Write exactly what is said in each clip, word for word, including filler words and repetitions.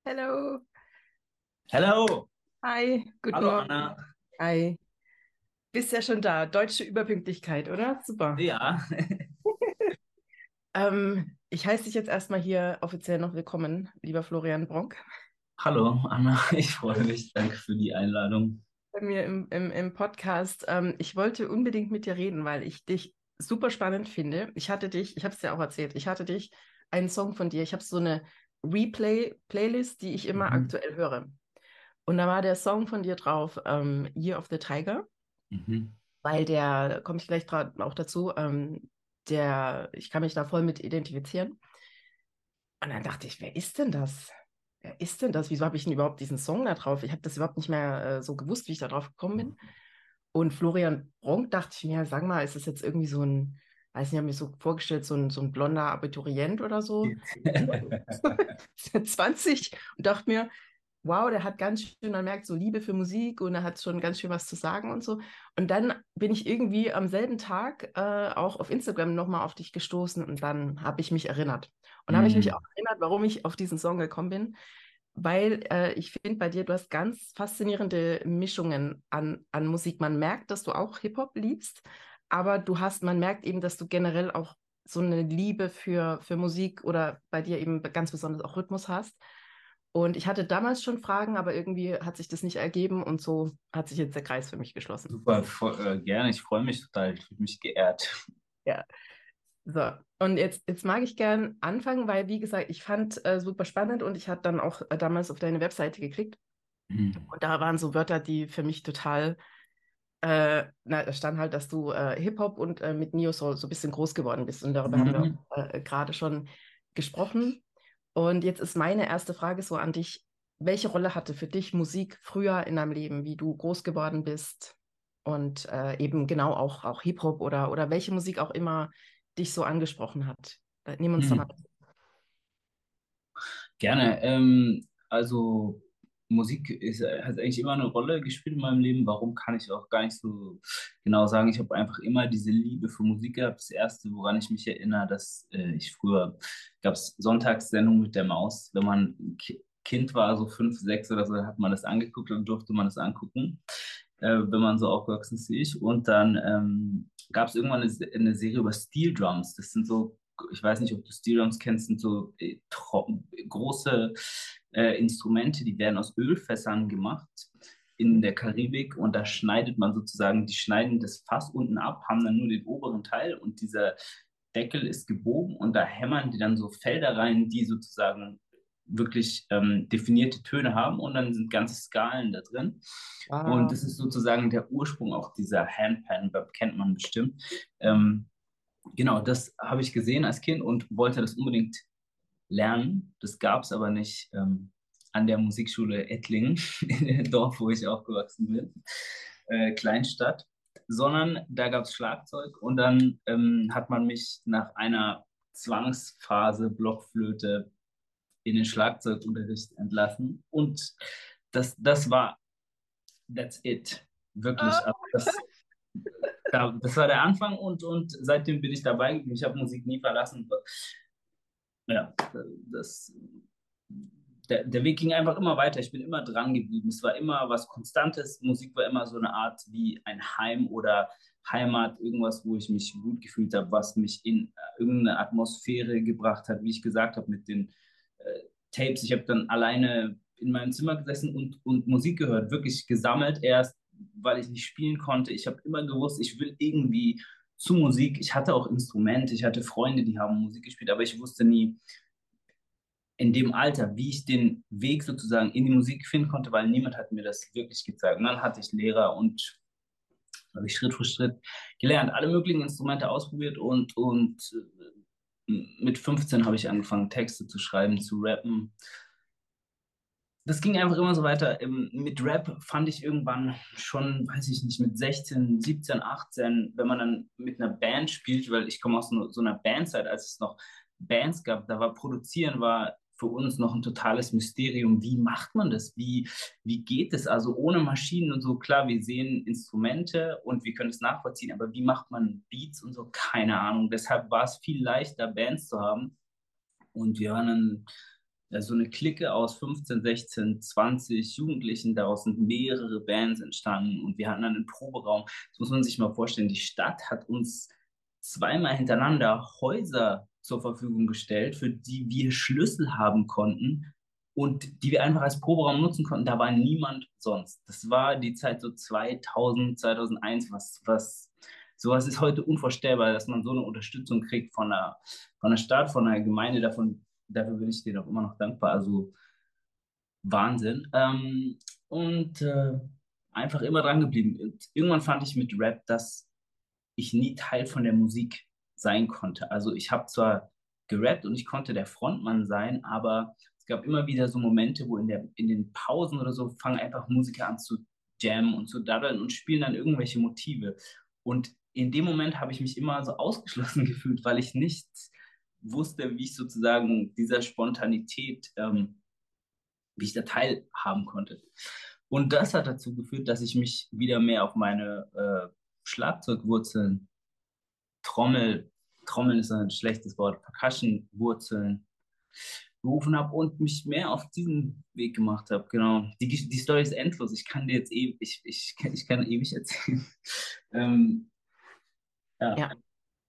Hello. Hello, Hi. Guten hallo Morgen. Anna. Hi. Bist ja schon da. Deutsche Überpünktlichkeit, oder? Super. Ja, Ähm, ich heiße dich jetzt erstmal hier offiziell noch willkommen, lieber Florian Bronk, hallo Anna, ich freue mich, danke für die Einladung. bei mir im, im, im Podcast. Ähm, ich wollte unbedingt mit dir reden, weil ich dich super spannend finde. Ich hatte dich, ich habe es dir auch erzählt, ich hatte dich, einen Song von dir. Ich habe so eine Replay-Playlist, die ich immer Mhm. aktuell höre. Und da war der Song von dir drauf, ähm, Year of the Tiger. Mhm. Weil der, komme ich gleich dra- auch dazu, ähm, der, ich kann mich da voll mit identifizieren. Und dann dachte ich, wer ist denn das? Wer ist denn das? Wieso habe ich denn überhaupt diesen Song da drauf? Ich habe das überhaupt nicht mehr äh, so gewusst, wie ich da drauf gekommen bin. Und Florian Bronk dachte ich mir, sag mal, ist das jetzt irgendwie so ein, weiß nicht, ich habe mir so vorgestellt, so ein, so ein blonder Abiturient oder so, zwanzig und dachte mir, wow, der hat ganz schön, man merkt so Liebe für Musik und er hat schon ganz schön was zu sagen und so. Und dann bin ich irgendwie am selben Tag äh, auch auf Instagram nochmal auf dich gestoßen und dann habe ich mich erinnert. Und habe ich mich auch Mhm. erinnert, warum ich auf diesen Song gekommen bin, weil äh, ich finde bei dir, du hast ganz faszinierende Mischungen an, an Musik. Man merkt, dass du auch Hip-Hop liebst, aber du hast, man merkt eben, dass du generell auch so eine Liebe für, für Musik oder bei dir eben ganz besonders auch Rhythmus hast. Und ich hatte damals schon Fragen, aber irgendwie hat sich das nicht ergeben und so hat sich jetzt der Kreis für mich geschlossen. Super, voll, äh, gerne, ich freue mich total, ich fühle mich geehrt. Ja. So, und jetzt, jetzt mag ich gern anfangen, weil, wie gesagt, ich fand äh, super spannend und ich hatte dann auch äh, damals auf deine Webseite geklickt Mhm. und da waren so Wörter, die für mich total, äh, na, da stand halt, dass du äh, Hip-Hop und äh, mit Neo-Soul so ein bisschen groß geworden bist und darüber haben wir Mhm. äh, gerade schon gesprochen. Und jetzt ist meine erste Frage so an dich. Welche Rolle hatte für dich Musik früher in deinem Leben, wie du groß geworden bist? Und äh, eben genau auch, auch Hip-Hop oder, oder welche Musik auch immer dich so angesprochen hat. Äh, Nimm uns da mal. Mhm. Gerne. Ähm, also Musik ist, hat eigentlich immer eine Rolle gespielt in meinem Leben. Warum kann ich auch gar nicht so genau sagen. Ich habe einfach immer diese Liebe für Musik gehabt. Das Erste, woran ich mich erinnere, dass äh, ich früher gab es Sonntagssendung mit der Maus. Wenn man Ki Kind war, so fünf, sechs oder so, hat man das angeguckt und durfte man das angucken, äh, wenn man so aufgewachsen ist wie ich. Und dann ähm, gab es irgendwann eine, Se- eine Serie über Steel Drums. Das sind so, ich weiß nicht, ob du Steel Drums kennst, sind so äh, tro- große äh, Instrumente, die werden aus Ölfässern gemacht in der Karibik und da schneidet man sozusagen, die schneiden das Fass unten ab, haben dann nur den oberen Teil und dieser Deckel ist gebogen und da hämmern die dann so Felder rein, die sozusagen wirklich ähm, definierte Töne haben und dann sind ganze Skalen da drin. Und Wow. das ist sozusagen der Ursprung auch dieser Handpan, kennt man bestimmt. Ähm, genau, das habe ich gesehen als Kind und wollte das unbedingt lernen. Das gab es aber nicht ähm, an der Musikschule Ettlingen, in dem Dorf, wo ich aufgewachsen bin, äh, Kleinstadt, sondern da gab es Schlagzeug und dann ähm, hat man mich nach einer Zwangsphase Blockflöte in den Schlagzeugunterricht entlassen und das, das war, that's it, wirklich. Also das, da, das war der Anfang und, und seitdem bin ich dabei geblieben. Ich habe Musik nie verlassen. Ja, das, der, der Weg ging einfach immer weiter. Ich bin immer dran geblieben. Es war immer was Konstantes. Musik war immer so eine Art wie ein Heim oder Heimat, irgendwas, wo ich mich gut gefühlt habe, was mich in äh, irgendeine Atmosphäre gebracht hat, wie ich gesagt habe, mit den äh, Tapes. Ich habe dann alleine in meinem Zimmer gesessen und, und Musik gehört, wirklich gesammelt erst, weil ich nicht spielen konnte. Ich habe immer gewusst, ich will irgendwie zu Musik. Ich hatte auch Instrumente, ich hatte Freunde, die haben Musik gespielt, aber ich wusste nie in dem Alter, wie ich den Weg sozusagen in die Musik finden konnte, weil niemand hat mir das wirklich gezeigt. Und dann hatte ich Lehrer und habe ich Schritt für Schritt gelernt, alle möglichen Instrumente ausprobiert und, und äh, mit fünfzehn habe ich angefangen, Texte zu schreiben, zu rappen. Das ging einfach immer so weiter. Ähm, Mit Rap fand ich irgendwann schon, weiß ich nicht, mit sechzehn, siebzehn, achtzehn, wenn man dann mit einer Band spielt, weil ich komme aus so so einer Bandzeit, als es noch Bands gab, da war Produzieren war für uns noch ein totales Mysterium. Wie macht man das? Wie, wie geht es? Also ohne Maschinen und so, klar, wir sehen Instrumente und wir können es nachvollziehen, aber wie macht man Beats und so? Keine Ahnung. Deshalb war es viel leichter, Bands zu haben. Und wir waren dann ja, so eine Clique aus fünfzehn, sechzehn, zwanzig Jugendlichen. Daraus sind mehrere Bands entstanden und wir hatten dann einen Proberaum. Das muss man sich mal vorstellen. Die Stadt hat uns zweimal hintereinander Häuser zur Verfügung gestellt, für die wir Schlüssel haben konnten und die wir einfach als Proberaum nutzen konnten. Da war niemand sonst. Das war die Zeit so zweitausend, zweitausendeins, was, was, sowas ist heute unvorstellbar, dass man so eine Unterstützung kriegt von der, von der Stadt, von der Gemeinde. Davon, dafür bin ich denen auch immer noch dankbar. Also Wahnsinn. Ähm, und äh, einfach immer dran geblieben. Und irgendwann fand ich mit Rap, dass ich nie Teil von der Musik sein konnte. Also ich habe zwar gerappt und ich konnte der Frontmann sein, aber es gab immer wieder so Momente, wo in der, in den Pausen oder so fangen einfach Musiker an zu jammen und zu daddeln und spielen dann irgendwelche Motive. Und in dem Moment habe ich mich immer so ausgeschlossen gefühlt, weil ich nicht wusste, wie ich sozusagen dieser Spontanität, ähm, wie ich da teilhaben konnte. Und das hat dazu geführt, dass ich mich wieder mehr auf meine äh, Schlagzeugwurzeln, Trommel, Trommeln ist ein schlechtes Wort, Percussion-Wurzeln berufen habe und mich mehr auf diesen Weg gemacht habe. Genau. Die, die Story ist endlos. Ich kann dir jetzt ewig, ich, ich, ich kann ewig erzählen. ähm, ja. Ja,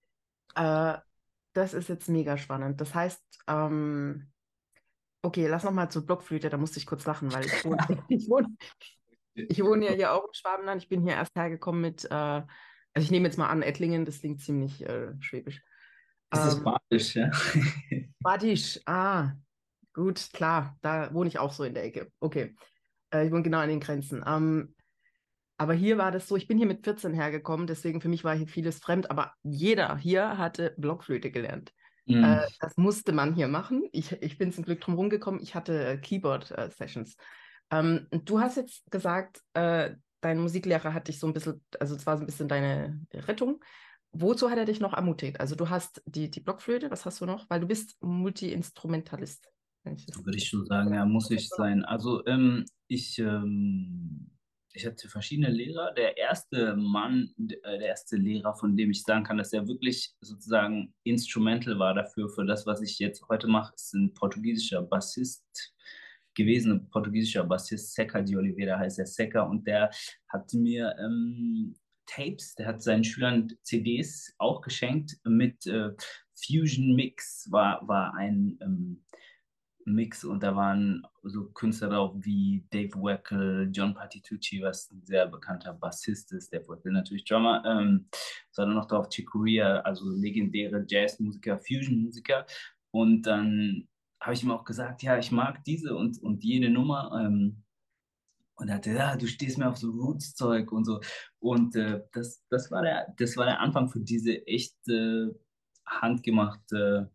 äh, das ist jetzt mega spannend. Das heißt, ähm, okay, lass noch mal zur Blockflöte, da musste ich kurz lachen, weil ich wohne, ich wohne, ich wohne ja hier auch im Schwabenland. Ich bin hier erst hergekommen mit, äh, also ich nehme jetzt mal an, Ettlingen, das klingt ziemlich äh, schwäbisch. Es ist Ähm, badisch, ja. Badisch, ah, gut, klar, da wohne ich auch so in der Ecke. Okay, äh, ich wohne genau an den Grenzen. Ähm, aber hier war das so, ich bin hier mit vierzehn hergekommen, deswegen für mich war hier vieles fremd, aber jeder hier hatte Blockflöte gelernt. Äh, Mm. das musste man hier machen. Ich, ich bin zum Glück drum rumgekommen. Ich hatte äh, Keyboard-Sessions. Ähm, und du hast jetzt gesagt, äh, dein Musiklehrer hat dich so ein bisschen, also es war so ein bisschen deine Rettung. Wozu hat er dich noch ermutigt? Also du hast die, die Blockflöte, was hast du noch? Weil du bist Multi-Instrumentalist, wenn ich das Würde ich schon sagen, genau. ja, muss Was hast ich du noch? sein. Also ähm, ich, ähm, ich hatte verschiedene Lehrer. Der erste Mann, d- äh, der erste Lehrer, von dem ich sagen kann, dass er wirklich sozusagen instrumental war dafür, für das, was ich jetzt heute mache, ist ein portugiesischer Bassist gewesen, ein portugiesischer Bassist, Seca de Oliveira heißt er, Seca, und der hat mir ähm, Tapes, der hat seinen Schülern C Ds auch geschenkt mit äh, Fusion Mix, war, war ein ähm, Mix und da waren so Künstler drauf wie Dave Weckl, John Patitucci, was ein sehr bekannter Bassist ist, Dave Weckl natürlich Drummer, ähm, sondern noch drauf Chick Corea, also legendäre Jazzmusiker, Fusion-Musiker, und dann habe ich ihm auch gesagt, ja, ich mag diese und, und jene Nummer, ähm, und er hatte, ja, du stehst mir auf so Roots-Zeug und so. Und äh, das, das war der, das war der Anfang für diese echte, handgemachte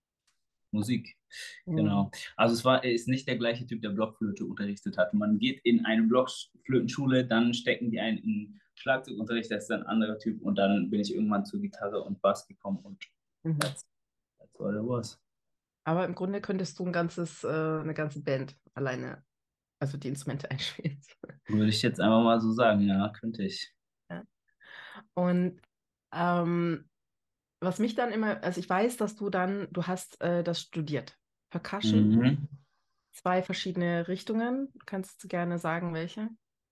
Musik. Mhm. Genau. Also es war, er ist nicht der gleiche Typ, der Blockflöte unterrichtet hat. Man geht in eine Blockflötenschule, dann stecken die einen in Schlagzeugunterricht, das ist ein anderer Typ. Und dann bin ich irgendwann zur Gitarre und Bass gekommen und Mhm. that's, that's all it was. Aber im Grunde könntest du ein ganzes, äh, eine ganze Band alleine, also die Instrumente einspielen. Würde ich jetzt einfach mal so sagen, ja, könnte ich. Ja. Und ähm, was mich dann immer, also ich weiß, dass du dann, du hast äh, das studiert. Percussion, Mhm. zwei verschiedene Richtungen. Kannst du gerne sagen, welche?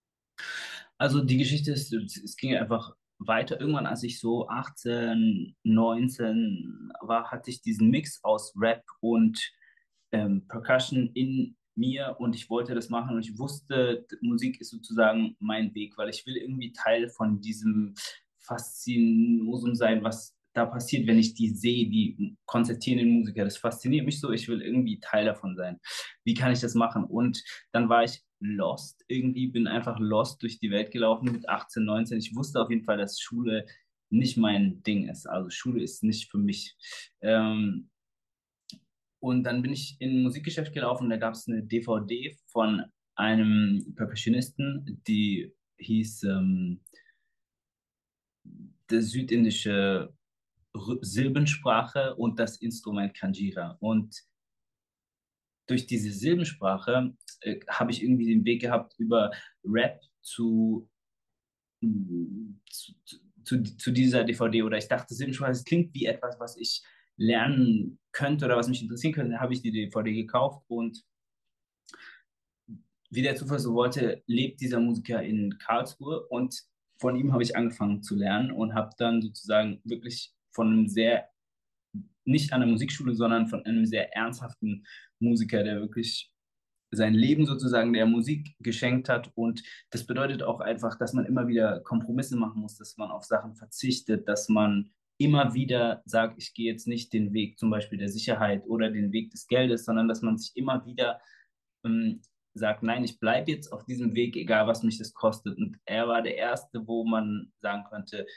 Also die Geschichte ist, es ging einfach weiter. Irgendwann, als ich so achtzehn, neunzehn war, hatte ich diesen Mix aus Rap und ähm, Percussion in mir und ich wollte das machen und ich wusste, Musik ist sozusagen mein Weg, weil ich will irgendwie Teil von diesem Faszinosum sein, was da passiert, wenn ich die sehe, die konzertierenden Musiker. Das fasziniert mich so, ich will irgendwie Teil davon sein. Wie kann ich das machen? Und dann war ich lost irgendwie, bin einfach lost durch die Welt gelaufen mit achtzehn, neunzehn. Ich wusste auf jeden Fall, dass Schule nicht mein Ding ist. Also Schule ist nicht für mich. Ähm, und dann bin ich in ein Musikgeschäft gelaufen, da gab es eine D V D von einem Percussionisten, die hieß ähm, der südindische R- Silbensprache und das Instrument Kanjira. Und durch diese Silbensprache äh, habe ich irgendwie den Weg gehabt, über Rap zu zu, zu, zu dieser D V D oder ich dachte, Silbensprache, das klingt wie etwas, was ich lernen könnte oder was mich interessieren könnte, habe ich die D V D gekauft und wie der Zufall so wollte, lebt dieser Musiker in Karlsruhe und von ihm habe ich angefangen zu lernen und habe dann sozusagen wirklich von einem sehr, nicht an der Musikschule, sondern von einem sehr ernsthaften Musiker, der wirklich sein Leben sozusagen der Musik geschenkt hat. Und das bedeutet auch einfach, dass man immer wieder Kompromisse machen muss, dass man auf Sachen verzichtet, dass man immer wieder sagt, ich gehe jetzt nicht den Weg zum Beispiel der Sicherheit oder den Weg des Geldes, sondern dass man sich immer wieder ähm, sagt, nein, ich bleibe jetzt auf diesem Weg, egal was mich das kostet. Und er war der Erste, wo man sagen könnte,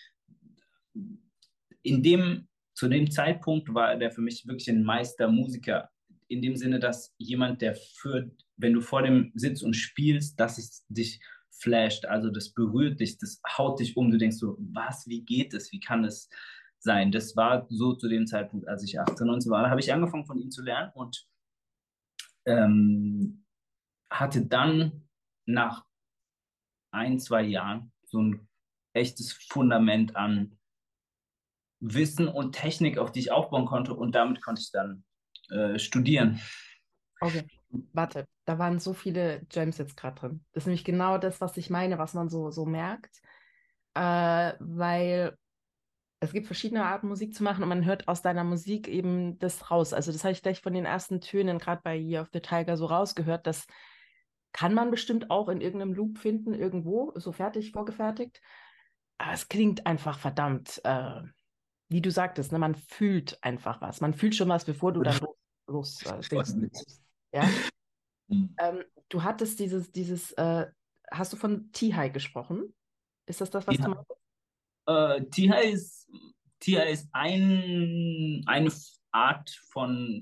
in dem, zu dem Zeitpunkt war der für mich wirklich ein Meistermusiker. In dem Sinne, dass jemand, der für, wenn du vor dem sitzt und spielst, dass es dich flasht, also das berührt dich, das haut dich um, du denkst so, was, wie geht es, wie kann es sein? Das war so zu dem Zeitpunkt, als ich achtzehn, neunzehn war, da habe ich angefangen von ihm zu lernen und ähm, hatte dann nach ein, zwei Jahren so ein echtes Fundament an Wissen und Technik, auf die ich aufbauen konnte und damit konnte ich dann äh, studieren. Okay, warte, da waren so viele Gems jetzt gerade drin. Das ist nämlich genau das, was ich meine, was man so, so merkt, äh, weil es gibt verschiedene Arten, Musik zu machen und man hört aus deiner Musik eben das raus. Also das habe ich gleich von den ersten Tönen, gerade bei Year of the Tiger, so rausgehört. Das kann man bestimmt auch in irgendeinem Loop finden, irgendwo, so fertig, vorgefertigt. Aber es klingt einfach verdammt, äh, wie du sagtest, ne, man fühlt einfach was. Man fühlt schon was, bevor du dann los, los äh, singst. Ja? Ähm, du hattest dieses, dieses, äh, hast du von T-High gesprochen? Ist das das, was du Ja, meinst? äh, T H ist, T H ist ein, eine Art von,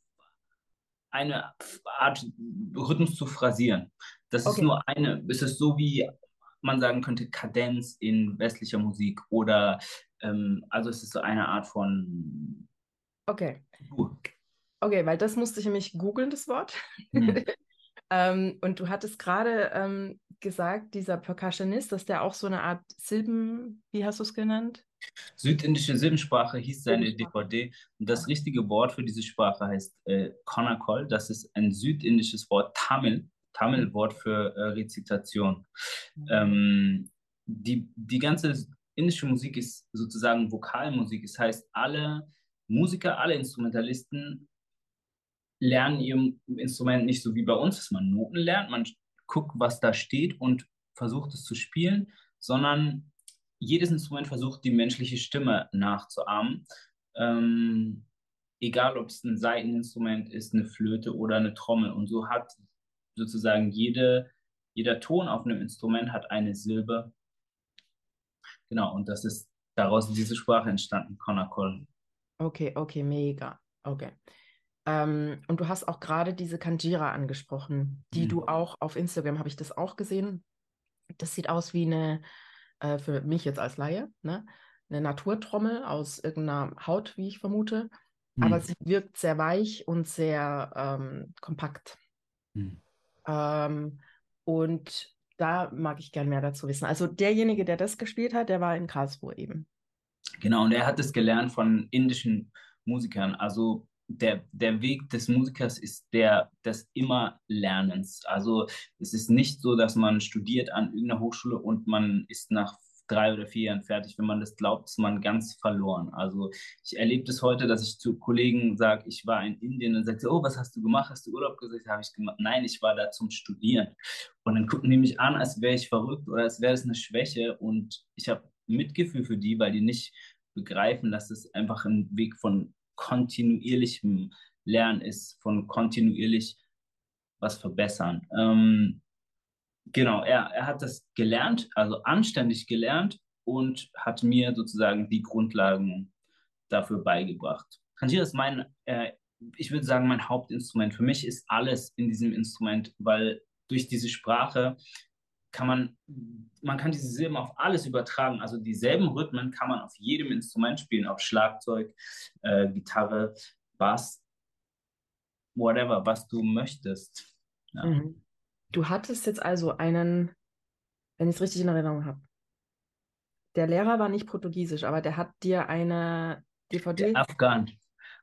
eine Art Rhythmus zu phrasieren. Das ist Okay, nur eine, es ist so wie man sagen könnte Kadenz in westlicher Musik oder ähm, also es ist so eine Art von okay. uh, Okay, weil das musste ich nämlich googeln, das Wort. hm. Ähm, und du hattest gerade ähm, gesagt, dieser Percussionist, dass der auch so eine Art Silben, wie hast du es genannt? Südindische Sinnensprache hieß seine Silbensprache. D V D und das richtige Wort für diese Sprache heißt äh, Konakol. Das ist ein südindisches Wort, Tamil, Tamil-Wort für äh, Rezitation. Mhm. Ähm, die, die ganze indische Musik ist sozusagen Vokalmusik. Das heißt, alle Musiker, alle Instrumentalisten lernen ihr Instrument nicht so wie bei uns, dass man Noten lernt, man guckt, was da steht und versucht es zu spielen, sondern jedes Instrument versucht, die menschliche Stimme nachzuahmen. Ähm, egal, ob es ein Saiteninstrument ist, eine Flöte oder eine Trommel. Und so hat sozusagen jede, jeder Ton auf einem Instrument hat eine Silbe. Genau, und das ist daraus diese Sprache entstanden, Konakol. Okay, okay, mega. Okay. Ähm, und du hast auch gerade diese Kanjira angesprochen, die Hm. du auch auf Instagram, habe ich das auch gesehen. Das sieht aus wie eine, äh, für mich jetzt als Laie, ne, eine Naturtrommel aus irgendeiner Haut, wie ich vermute. Aber Hm. sie wirkt sehr weich und sehr ähm, kompakt. Hm. Ähm, und da mag ich gern mehr dazu wissen. Also derjenige, der das gespielt hat, der war in Karlsruhe eben. Genau, und er hat es gelernt von indischen Musikern. Also der, der Weg des Musikers ist der des Immerlernens. Also es ist nicht so, dass man studiert an irgendeiner Hochschule und man ist nach drei oder vier Jahren fertig. Wenn man das glaubt, ist man ganz verloren. Also ich erlebe das heute, dass ich zu Kollegen sage, ich war in Indien und sagt, oh, was hast du gemacht? Hast du Urlaub gesagt? Habe ich gemacht. Nein, ich war da zum Studieren. Und dann gucken die mich an, als wäre ich verrückt oder als wäre es eine Schwäche. Und ich habe Mitgefühl für die, weil die nicht begreifen, dass es einfach ein Weg von kontinuierlichem Lernen ist, von kontinuierlich was verbessern. Ähm, genau, er, er hat das gelernt, also anständig gelernt und hat mir sozusagen die Grundlagen dafür beigebracht. Kanjira ist mein, äh, ich würde sagen, mein Hauptinstrument. Für mich ist alles in diesem Instrument, weil durch diese Sprache kann man, man kann diese Silben auf alles übertragen. Also dieselben Rhythmen kann man auf jedem Instrument spielen, auf Schlagzeug, äh, Gitarre, Bass, whatever, was du möchtest. Ja. Mhm. Du hattest jetzt also einen, wenn ich es richtig in Erinnerung habe, der Lehrer war nicht portugiesisch, aber der hat dir eine Der D V D, Afghan.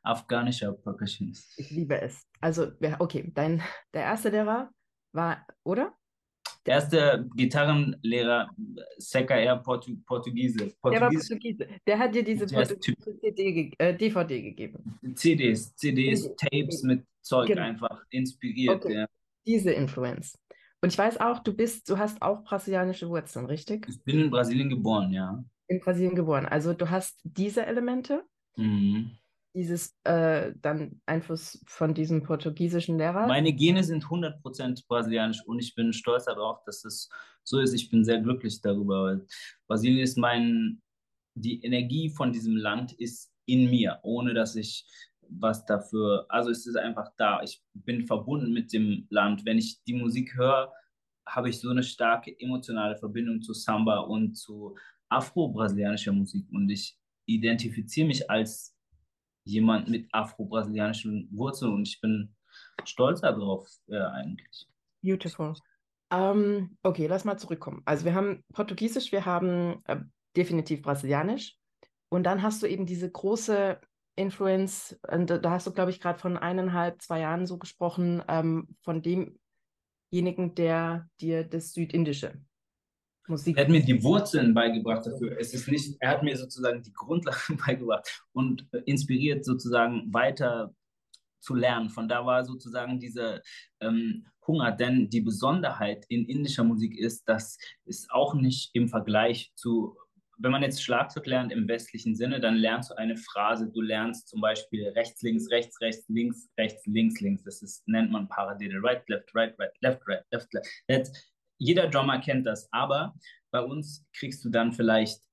afghanischer Percussionist. Ich liebe es. Also, wer- okay, dein, der erste Lehrer war, oder? Erster Gitarrenlehrer, Seca er Portu Portugiese. Der war Portugiesisch Portugiese. Der hat dir diese Jazz-Typ. portugiesische C D, ge äh, D V D gegeben. C Ds, C Ds, C Tapes D. mit Zeug Genau. einfach inspiriert. Okay. Ja. Diese Influence. Und ich weiß auch, du bist, du hast auch brasilianische Wurzeln, richtig? Ich bin in Brasilien geboren, ja. In Brasilien geboren. Also du hast diese Elemente, Mhm. dieses äh, dann Einfluss von diesem portugiesischen Lehrer. Meine Gene sind hundert Prozent brasilianisch und ich bin stolz darauf, dass es so ist. Ich bin sehr glücklich darüber, weil Brasilien ist mein, die Energie von diesem Land ist in mir, ohne dass ich was dafür, also es ist einfach da. Ich bin verbunden mit dem Land. Wenn ich die Musik höre, habe ich so eine starke emotionale Verbindung zu Samba und zu afro-brasilianischer Musik und ich identifiziere mich als jemand mit afro-brasilianischen Wurzeln und ich bin stolz darauf, äh, eigentlich. Beautiful. Ähm, okay, lass mal zurückkommen. Also wir haben Portugiesisch, wir haben äh, definitiv Brasilianisch. Und dann hast du eben diese große Influence, und da da hast du, glaube ich, gerade von eineinhalb, zwei Jahren so gesprochen, ähm, von demjenigen, der dir das südindische Er hat Musik. mir die Wurzeln beigebracht dafür. Es ist nicht, er hat mir sozusagen die Grundlagen beigebracht und äh, inspiriert sozusagen weiter zu lernen. Von da war sozusagen dieser ähm, Hunger, denn die Besonderheit in indischer Musik ist, dass es auch nicht im Vergleich zu, wenn man jetzt Schlagzeug lernt im westlichen Sinne, dann lernst du eine Phrase, du lernst zum Beispiel rechts, links, rechts, rechts, links, rechts, links, links. Das ist, nennt man Parallele, right, left, right, right, left, right, left, left. That's, jeder Drummer kennt das, aber bei uns kriegst du dann vielleicht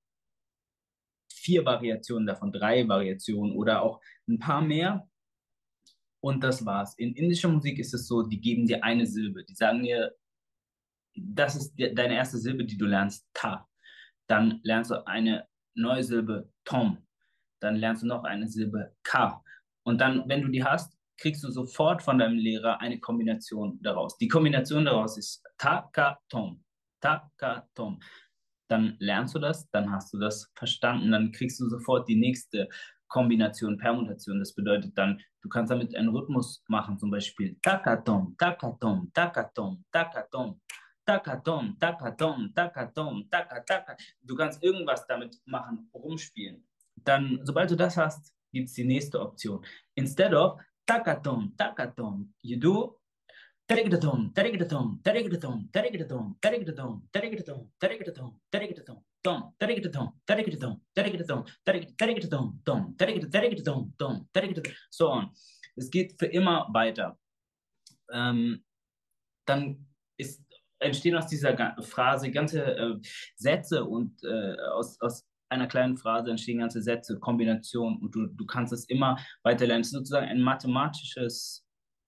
vier Variationen davon, drei Variationen oder auch ein paar mehr. Und das war's. In indischer Musik ist es so, die geben dir eine Silbe. Die sagen dir, das ist de deine erste Silbe, die du lernst, Ta. Dann lernst du eine neue Silbe, Tom. Dann lernst du noch eine Silbe, Ka. Und dann, wenn du die hast, kriegst du sofort von deinem Lehrer eine Kombination daraus. Die Kombination daraus ist Ta, Ka, Tom. Ta, Ka, Tom. Dann lernst du das, dann hast du das verstanden, dann kriegst du sofort die nächste Kombination, Permutation. Das bedeutet dann, du kannst damit einen Rhythmus machen, zum Beispiel Takatom, Takatom, Takatom, Takatom, Takatom, Takatom, Takatom, Takataka. Du kannst irgendwas damit machen, rumspielen. Dann, sobald du das hast, gibt es die nächste Option. Instead of Takatom, Takatom, you do Terigidatom, terigidatom, terigidatom, terigidatom, terigidatom, terigidatom, terigidatom, terigidatom, tom, terigidatom, terigidatom, terigidatom, terig- terigidatom, tom, terigid- terigidatom, tom, terigidatom, so on. Es geht für immer weiter. Ähm, dann ist, entstehen aus dieser Ga- Phrase ganze äh, Sätze und äh, aus, aus einer kleinen Phrase entstehen ganze Sätze, Kombinationen und du, du kannst es immer weiter lernen. Es ist sozusagen ein mathematisches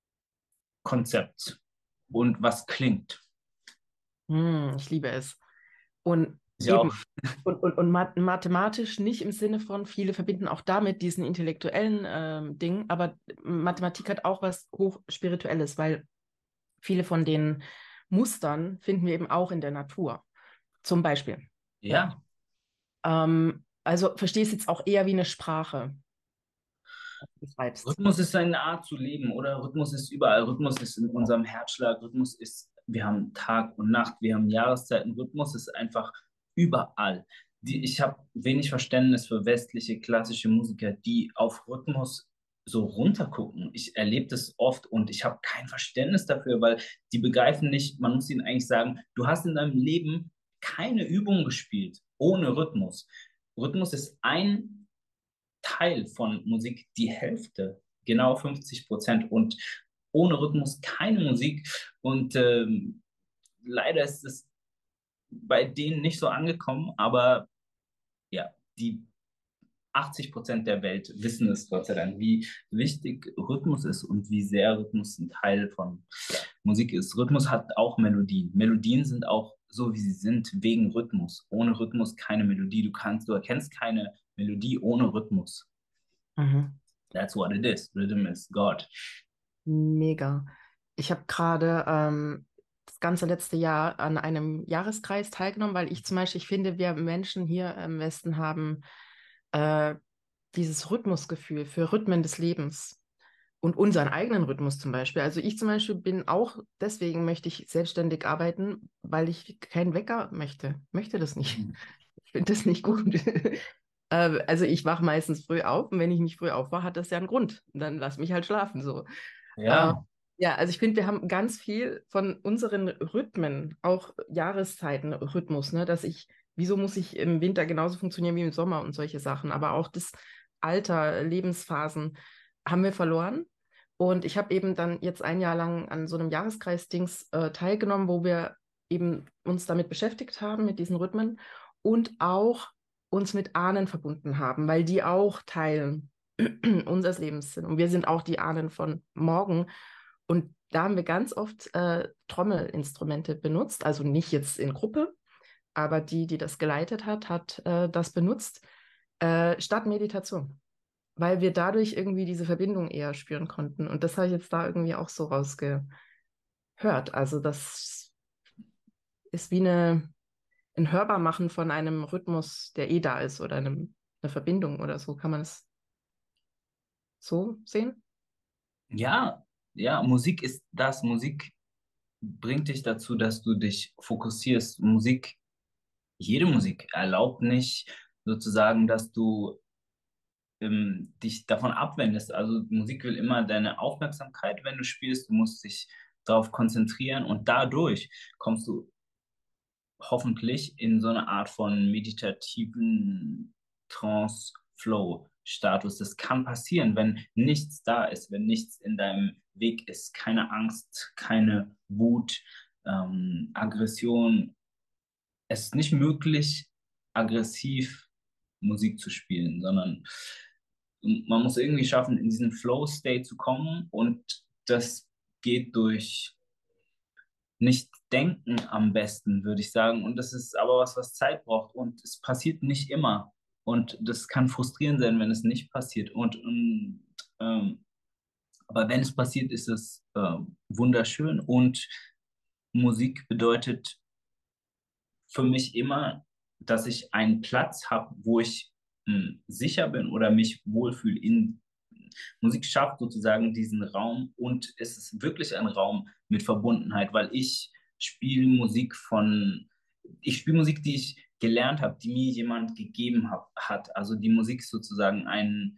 Konzept und was klingt. Hm, ich liebe es. Und Ich eben, auch. und, und, und math mathematisch nicht im Sinne von, viele verbinden auch damit diesen intellektuellen ähm, Ding, aber Mathematik hat auch was Hochspirituelles, weil viele von den Mustern finden wir eben auch in der Natur. Zum Beispiel. Ja. Ja, Ähm, also verstehst jetzt auch eher wie eine Sprache, was du beschreibst. Rhythmus ist eine Art zu leben, oder? Rhythmus ist überall. Rhythmus ist in unserem Herzschlag. Rhythmus ist, wir haben Tag und Nacht, wir haben Jahreszeiten. Rhythmus ist einfach überall. Die, ich habe wenig Verständnis für westliche klassische Musiker, die auf Rhythmus so runtergucken. Ich erlebe das oft und ich habe kein Verständnis dafür, weil die begreifen nicht, man muss ihnen eigentlich sagen, du hast in deinem Leben keine Übung gespielt ohne Rhythmus. Rhythmus ist ein Teil von Musik, die Hälfte, genau fünfzig Prozent und ohne Rhythmus keine Musik. Und ähm, leider ist es bei denen nicht so angekommen, aber ja, die achtzig Prozent der Welt wissen es Gott sei Dank, wie wichtig Rhythmus ist und wie sehr Rhythmus ein Teil von Musik ist. Rhythmus hat auch Melodien. Melodien sind auch so, wie sie sind, wegen Rhythmus. Ohne Rhythmus keine Melodie. Du kannst, du erkennst keine Melodie ohne Rhythmus. Mhm. That's what it is. Rhythm is God. Mega. Ich habe gerade ähm, das ganze letzte Jahr an einem Jahreskreis teilgenommen, weil ich zum Beispiel, ich finde, wir Menschen hier im Westen haben äh, dieses Rhythmusgefühl für Rhythmen des Lebens und unseren eigenen Rhythmus zum Beispiel. Also ich zum Beispiel bin auch, deswegen möchte ich selbstständig arbeiten, weil ich keinen Wecker möchte. Möchte das nicht. Mhm. Ich finde das nicht gut. Äh, Also ich wache meistens früh auf und wenn ich nicht früh aufwache, hat das ja einen Grund. Dann lass mich halt schlafen so. Äh, Ja, ja, also ich finde, wir haben ganz viel von unseren Rhythmen, auch Jahreszeitenrhythmus, ne, dass ich, wieso muss ich im Winter genauso funktionieren wie im Sommer und solche Sachen, aber auch das Alter, Lebensphasen haben wir verloren. Und ich habe eben dann jetzt ein Jahr lang an so einem Jahreskreisdings äh, teilgenommen, wo wir eben uns damit beschäftigt haben, mit diesen Rhythmen und auch uns mit Ahnen verbunden haben, weil die auch Teil unseres Lebens sind. Und wir sind auch die Ahnen von morgen. Und da haben wir ganz oft äh, Trommelinstrumente benutzt, also nicht jetzt in Gruppe, aber die, die das geleitet hat, hat äh, das benutzt, äh, statt Meditation, weil wir dadurch irgendwie diese Verbindung eher spüren konnten. Und das habe ich jetzt da irgendwie auch so rausgehört. Also das ist wie eine, ein Hörbarmachen von einem Rhythmus, der eh da ist oder einem, eine Verbindung oder so. Kann man es so sehen? ja, ja, Musik ist das. Musik bringt dich dazu, dass du dich fokussierst. Musik, jede Musik erlaubt nicht sozusagen, dass du ähm, dich davon abwendest. Also Musik will immer deine Aufmerksamkeit, wenn du spielst. Du musst dich darauf konzentrieren und dadurch kommst du hoffentlich in so eine Art von meditativen Trance-Flow-Status. Das kann passieren, wenn nichts da ist, wenn nichts in deinem Weg ist. Keine Angst, keine Wut, ähm, Aggression. Es ist nicht möglich, aggressiv Musik zu spielen, sondern man muss irgendwie schaffen, in diesen Flow-State zu kommen und das geht durch nicht denken am besten, würde ich sagen. Und das ist aber was, was Zeit braucht. Und es passiert nicht immer. Und das kann frustrierend sein, wenn es nicht passiert. Und, und ähm, aber wenn es passiert, ist es äh, wunderschön. Und Musik bedeutet für mich immer, dass ich einen Platz habe, wo ich mh, sicher bin oder mich wohlfühle in Musik schafft sozusagen diesen Raum und es ist wirklich ein Raum mit Verbundenheit, weil ich spiele Musik von, ich spiele Musik, die ich gelernt habe, die mir jemand gegeben hab, hat. Also die Musik ist sozusagen ein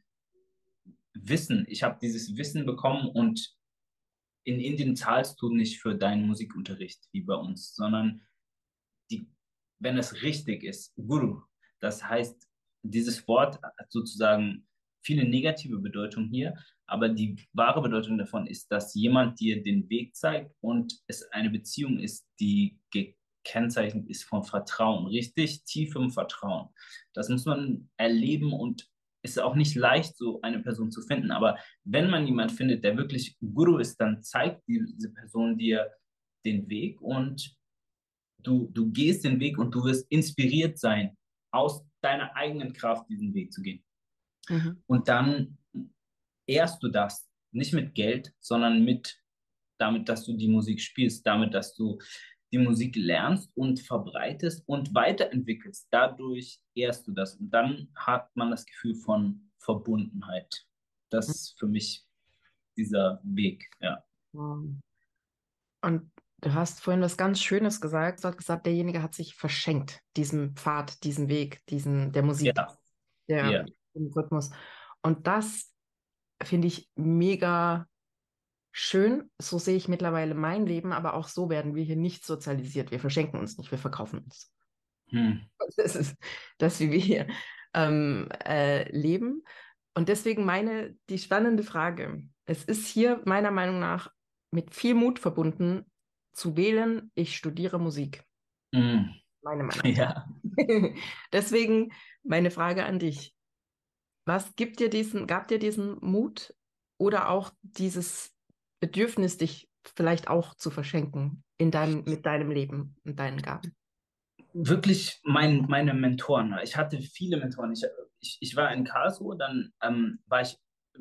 Wissen. Ich habe dieses Wissen bekommen und in Indien zahlst du nicht für deinen Musikunterricht wie bei uns, sondern die, wenn es richtig ist, Guru. Das heißt, dieses Wort hat sozusagen viele negative Bedeutungen hier, aber die wahre Bedeutung davon ist, dass jemand dir den Weg zeigt und es eine Beziehung ist, die gekennzeichnet ist von Vertrauen, richtig tiefem Vertrauen. Das muss man erleben und es ist auch nicht leicht, so eine Person zu finden. Aber wenn man jemanden findet, der wirklich Guru ist, dann zeigt diese Person dir den Weg und du, du gehst den Weg und du wirst inspiriert sein, aus deiner eigenen Kraft diesen Weg zu gehen. Mhm. Und dann ehrst du das nicht mit Geld, sondern mit damit, dass du die Musik spielst, damit, dass du die Musik lernst und verbreitest und weiterentwickelst. Dadurch ehrst du das. Und dann hat man das Gefühl von Verbundenheit. Das ist für mich dieser Weg, ja. Mhm. Und du hast vorhin was ganz Schönes gesagt. Du hast gesagt, derjenige hat sich verschenkt, diesem Pfad, diesem Weg, diesen, der Musik, Ja, der, ja. dem Rhythmus. Und das finde ich mega schön. So sehe ich mittlerweile mein Leben, aber auch so werden wir hier nicht sozialisiert. Wir verschenken uns nicht, wir verkaufen uns. Hm. Das ist das, wie wir hier ähm, äh, leben. Und deswegen meine, die spannende Frage. Es ist hier meiner Meinung nach mit viel Mut verbunden, zu wählen, ich studiere Musik. Hm. Meine Meinung. Ja. Deswegen meine Frage an dich. Was gibt dir diesen, gab dir diesen Mut oder auch dieses Bedürfnis, dich vielleicht auch zu verschenken in deinem, mit deinem Leben und deinen Gaben? Wirklich mein, meine Mentoren. Ich hatte viele Mentoren. Ich, ich, ich war in Karlsruhe, dann ähm, war ich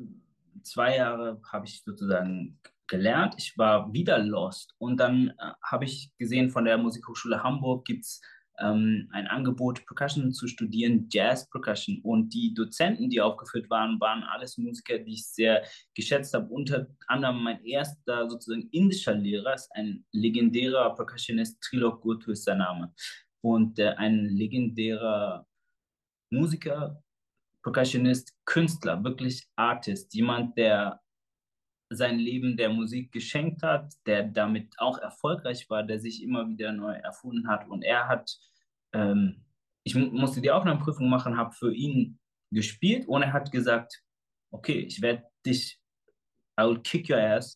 zwei Jahre, habe ich sozusagen gelernt. Ich war wieder lost. Und dann äh, habe ich gesehen, von der Musikhochschule Hamburg gibt es ähm, ein Angebot, Percussion zu studieren, Jazz Percussion. Und die Dozenten, die aufgeführt waren, waren alles Musiker, die ich sehr geschätzt habe. Unter anderem mein erster sozusagen indischer Lehrer ist ein legendärer Percussionist, Trilok Gurtu ist sein Name. Und äh, ein legendärer Musiker, Percussionist, Künstler, wirklich Artist, jemand, der sein Leben der Musik geschenkt hat, der damit auch erfolgreich war, der sich immer wieder neu erfunden hat. Und er hat, ähm, ich mu musste die Aufnahmeprüfung machen, habe für ihn gespielt und er hat gesagt, okay, ich werde dich, I will kick your ass,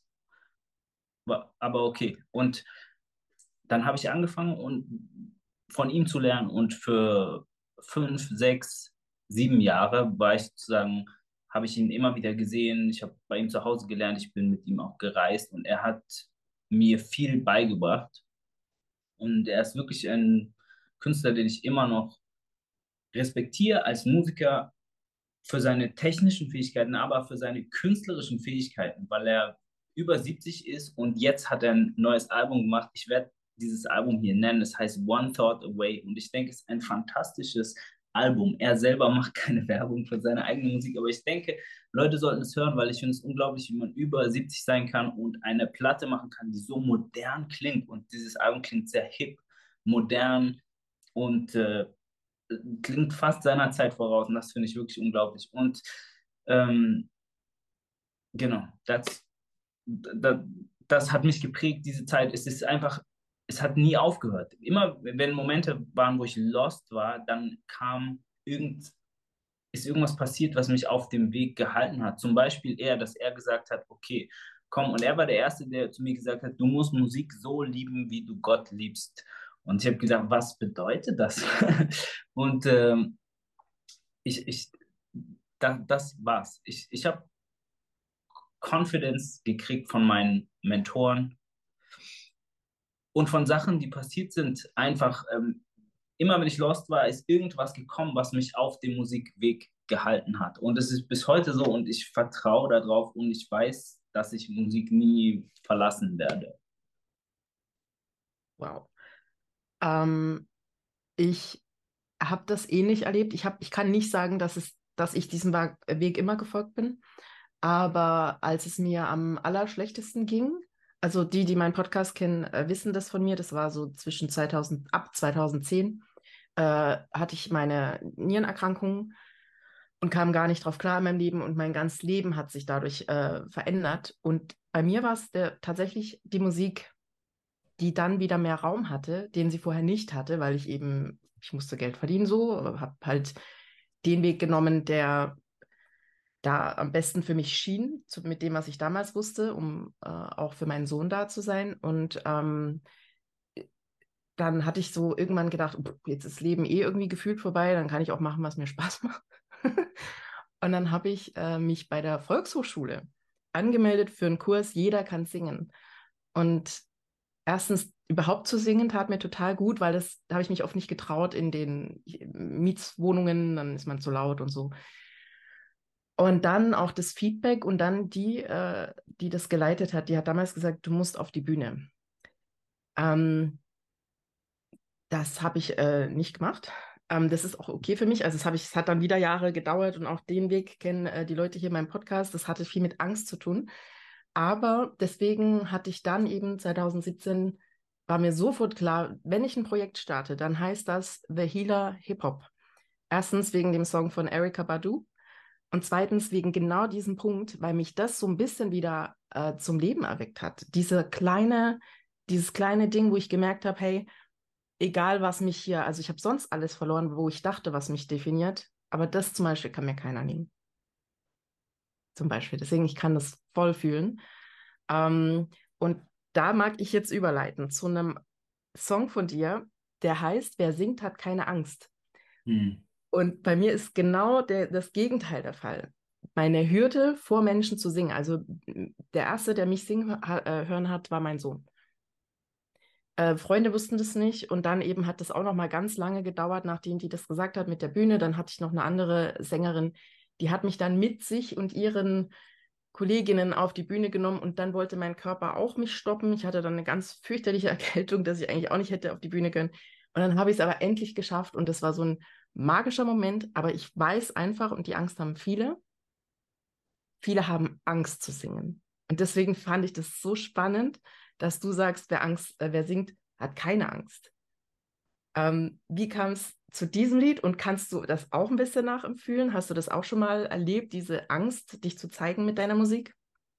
aber okay. Und dann habe ich angefangen und von ihm zu lernen und für fünf, sechs, sieben Jahre war ich sozusagen, habe ich ihn immer wieder gesehen. Ich habe bei ihm zu Hause gelernt, ich bin mit ihm auch gereist und er hat mir viel beigebracht. Und er ist wirklich ein Künstler, den ich immer noch respektiere als Musiker für seine technischen Fähigkeiten, aber für seine künstlerischen Fähigkeiten, weil er über siebzig ist und jetzt hat er ein neues Album gemacht. Ich werde dieses Album hier nennen. Es heißt One Thought Away und ich denke, es ist ein fantastisches Album. Er selber macht keine Werbung für seine eigene Musik, aber ich denke, Leute sollten es hören, weil ich finde es unglaublich, wie man über siebzig sein kann und eine Platte machen kann, die so modern klingt. Und dieses Album klingt sehr hip, modern und äh, klingt fast seiner Zeit voraus und das finde ich wirklich unglaublich. Und ähm, genau, das, das, das hat mich geprägt, diese Zeit. Es ist einfach, es hat nie aufgehört. Immer, wenn Momente waren, wo ich lost war, dann kam irgend, ist irgendwas passiert, was mich auf dem Weg gehalten hat. Zum Beispiel er, dass er gesagt hat, okay, komm, und er war der Erste, der zu mir gesagt hat, du musst Musik so lieben, wie du Gott liebst. Und ich habe gedacht, was bedeutet das? Und ähm, ich, ich, da, das war's. Ich, ich habe Confidence gekriegt von meinen Mentoren und von Sachen, die passiert sind. Einfach, ähm, immer wenn ich lost war, ist irgendwas gekommen, was mich auf dem Musikweg gehalten hat. Und es ist bis heute so und ich vertraue darauf und ich weiß, dass ich Musik nie verlassen werde. Wow. Ähm, ich habe das ähnlich erlebt. Ich hab, ich kann nicht sagen, dass es, dass ich diesem Wa- Weg immer gefolgt bin. Aber als es mir am allerschlechtesten ging, also die, die meinen Podcast kennen, äh, wissen das von mir, das war so zwischen zweitausend, ab zweitausendzehn, äh, hatte ich meine Nierenerkrankung und kam gar nicht drauf klar in meinem Leben und mein ganzes Leben hat sich dadurch äh, verändert. Und bei mir war es der, tatsächlich die Musik, die dann wieder mehr Raum hatte, den sie vorher nicht hatte, weil ich eben, ich musste Geld verdienen so, habe halt den Weg genommen, der da am besten für mich schien, zu, mit dem, was ich damals wusste, um äh, auch für meinen Sohn da zu sein. Und ähm, dann hatte ich so irgendwann gedacht, pff, jetzt ist Leben eh irgendwie gefühlt vorbei, dann kann ich auch machen, was mir Spaß macht. Und dann habe ich äh, mich bei der Volkshochschule angemeldet für einen Kurs Jeder kann singen. Und erstens überhaupt zu singen tat mir total gut, weil das da habe ich mich oft nicht getraut in den Mietswohnungen, dann ist man zu laut und so. Und dann auch das Feedback und dann die, äh, die das geleitet hat, die hat damals gesagt, du musst auf die Bühne. Ähm, Das habe ich äh, nicht gemacht. Ähm, das ist auch okay für mich. Also es, hab ich, es hat dann wieder Jahre gedauert und auch den Weg kennen äh, die Leute hier in meinem Podcast. Das hatte viel mit Angst zu tun. Aber deswegen hatte ich dann eben zweitausendsiebzehn, war mir sofort klar, wenn ich ein Projekt starte, dann heißt das The Healer Hip Hop. Erstens wegen dem Song von Erykah Badu und zweitens wegen genau diesem Punkt, weil mich das so ein bisschen wieder äh, zum Leben erweckt hat. Diese kleine, dieses kleine Ding, wo ich gemerkt habe, hey, egal was mich hier, also ich habe sonst alles verloren, wo ich dachte, was mich definiert, aber das zum Beispiel kann mir keiner nehmen. Zum Beispiel. Deswegen, ich kann das voll fühlen. Ähm, und da mag ich jetzt überleiten zu einem Song von dir, der heißt, wer singt, hat keine Angst. Hm. Und bei mir ist genau der, das Gegenteil der Fall. Meine Hürde, vor Menschen zu singen. Also der Erste, der mich singen ha- äh, hören hat, war mein Sohn. Äh, Freunde wussten das nicht und dann eben hat das auch noch mal ganz lange gedauert, nachdem die das gesagt hat mit der Bühne. Dann hatte ich noch eine andere Sängerin, die hat mich dann mit sich und ihren Kolleginnen auf die Bühne genommen und dann wollte mein Körper auch mich stoppen. Ich hatte dann eine ganz fürchterliche Erkältung, dass ich eigentlich auch nicht hätte auf die Bühne können. Und dann habe ich es aber endlich geschafft und das war so ein magischer Moment, aber ich weiß einfach, und die Angst haben viele, viele haben Angst zu singen. Und deswegen fand ich das so spannend, dass du sagst, wer Angst, äh, wer singt, hat keine Angst. Ähm, wie kam es zu diesem Lied und kannst du das auch ein bisschen nachempfühlen? Hast du das auch schon mal erlebt, diese Angst, dich zu zeigen mit deiner Musik?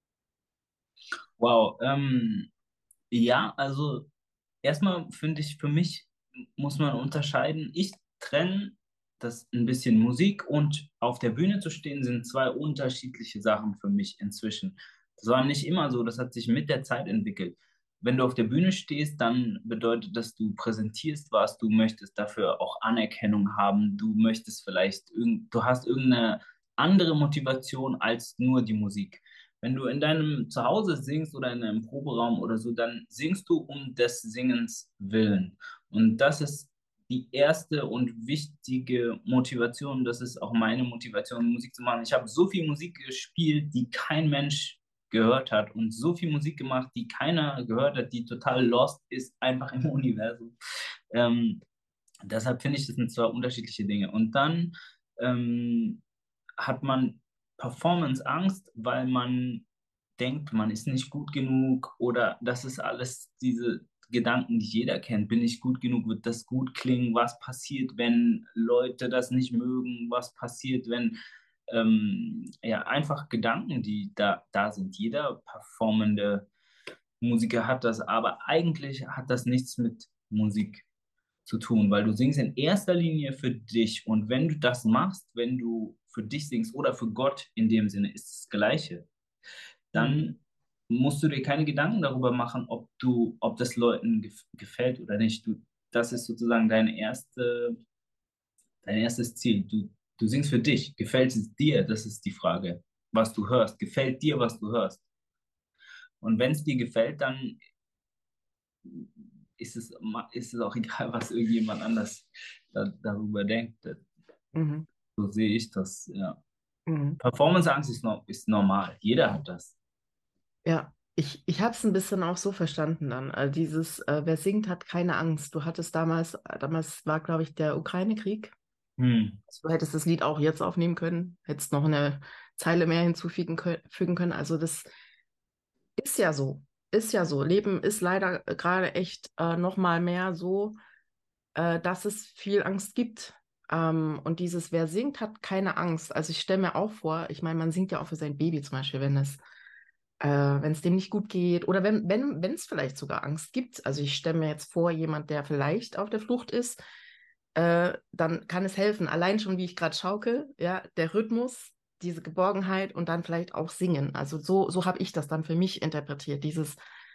Wow, ähm, ja, also erstmal finde ich, für mich muss man unterscheiden. Ich trenne das ein bisschen. Musik und auf der Bühne zu stehen sind zwei unterschiedliche Sachen für mich inzwischen. Das war nicht immer so, das hat sich mit der Zeit entwickelt. Wenn du auf der Bühne stehst, dann bedeutet das, du präsentierst was, du möchtest dafür auch Anerkennung haben, du möchtest vielleicht, irgend, du hast irgendeine andere Motivation als nur die Musik. Wenn du in deinem Zuhause singst oder in einem Proberaum oder so, dann singst du um des Singens willen. Und das ist die erste und wichtige Motivation. Das ist auch meine Motivation, Musik zu machen. Ich habe so viel Musik gespielt, die kein Mensch gehört hat und so viel Musik gemacht, die keiner gehört hat, die total lost ist, einfach im Universum. Ähm, Deshalb finde ich, das sind zwei unterschiedliche Dinge. Und dann ähm, hat man Performance-Angst, weil man denkt, man ist nicht gut genug oder das ist alles diese Gedanken, die jeder kennt. Bin ich gut genug? Wird das gut klingen? Was passiert, wenn Leute das nicht mögen? Was passiert, wenn ähm, ja einfach Gedanken, die da, da sind. Jeder performende Musiker hat das, aber eigentlich hat das nichts mit Musik zu tun, weil du singst in erster Linie für dich. Und wenn du das machst, wenn du für dich singst oder für Gott in dem Sinne, ist das Gleiche, Mhm. dann musst du dir keine Gedanken darüber machen, ob du, ob das Leuten gef gefällt oder nicht. Du, das ist sozusagen deine erste, dein erstes Ziel. Du, du singst für dich. Gefällt es dir? Das ist die Frage, was du hörst. Gefällt dir, was du hörst? Und wenn es dir gefällt, dann ist es, ist es auch egal, was irgendjemand anders da, darüber denkt. Mhm. So sehe ich das, ja. Mhm. Performance-Angst ist, no ist normal. Jeder hat das. Ja, ich, ich habe es ein bisschen auch so verstanden dann. Also dieses, äh, wer singt, hat keine Angst. Du hattest damals, äh, damals war, glaube ich, der Ukraine-Krieg. Hm. Du hättest das Lied auch jetzt aufnehmen können, hättest noch eine Zeile mehr hinzufügen können, fügen können. Also das ist ja so. Ist ja so. Leben ist leider äh, gerade echt äh, noch mal mehr so, äh, dass es viel Angst gibt. Ähm, und dieses, wer singt, hat keine Angst. Also ich stelle mir auch vor, ich meine, man singt ja auch für sein Baby zum Beispiel, wenn es, äh, wenn es dem nicht gut geht oder wenn, wenn, wenn es vielleicht sogar Angst gibt. Also ich stelle mir jetzt vor, jemand, der vielleicht auf der Flucht ist, äh, dann kann es helfen. Allein schon, wie ich gerade schaukel, ja, der Rhythmus, diese Geborgenheit und dann vielleicht auch singen. Also so, so habe ich das dann für mich interpretiert. Dieses,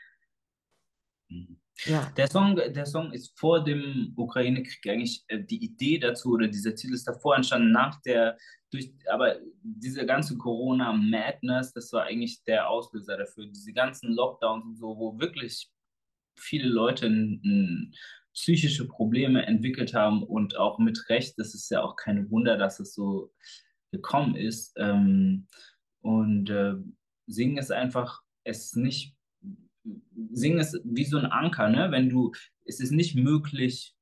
Mhm. ja. Der Song, der Song ist vor dem Ukraine-Krieg eigentlich, äh, die Idee dazu oder dieser Titel ist davor entstanden, nach der, durch, aber diese ganze Corona-Madness, das war eigentlich der Auslöser dafür. Diese ganzen Lockdowns und so, wo wirklich viele Leute n, n, psychische Probleme entwickelt haben und auch mit Recht, das ist ja auch kein Wunder, dass es so gekommen ist. Ähm, und äh, Singen ist einfach, es ist nicht, Singen ist wie so ein Anker, ne? Wenn du, es ist nicht möglich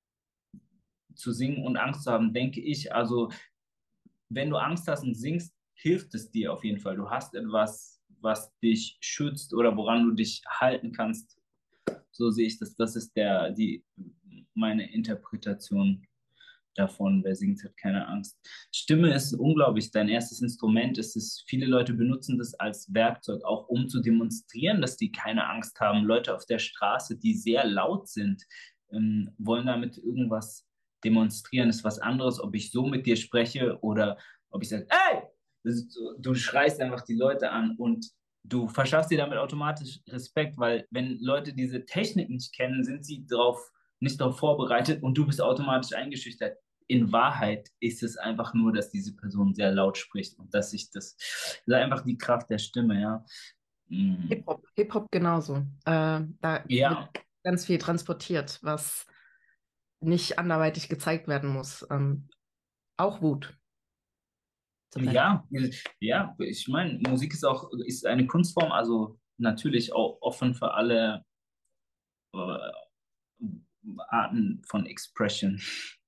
zu singen und Angst zu haben, denke ich. Also, wenn du Angst hast und singst, hilft es dir auf jeden Fall. Du hast etwas, was dich schützt oder woran du dich halten kannst. So sehe ich das. Das ist der, die, meine Interpretation davon. Wer singt, hat keine Angst. Stimme ist unglaublich. Dein erstes Instrument ist es. Viele Leute benutzen das als Werkzeug, auch um zu demonstrieren, dass die keine Angst haben. Leute auf der Straße, die sehr laut sind, ähm, wollen damit irgendwas demonstrieren. Das ist was anderes, ob ich so mit dir spreche oder ob ich sage, hey! So, du schreist einfach die Leute an und du verschaffst dir damit automatisch Respekt, weil wenn Leute diese Technik nicht kennen, sind sie darauf nicht darauf vorbereitet und du bist automatisch eingeschüchtert. In Wahrheit ist es einfach nur, dass diese Person sehr laut spricht und dass ich das, das ist einfach die Kraft der Stimme, ja. Mm. Hip-Hop, Hip-Hop genauso. Äh, da wird Ja, ganz viel transportiert, was nicht anderweitig gezeigt werden muss. Ähm, auch Wut zum Beispiel. ja, ja, ich meine, Musik ist auch, ist eine Kunstform, also natürlich auch offen für alle, äh, Arten von Expression.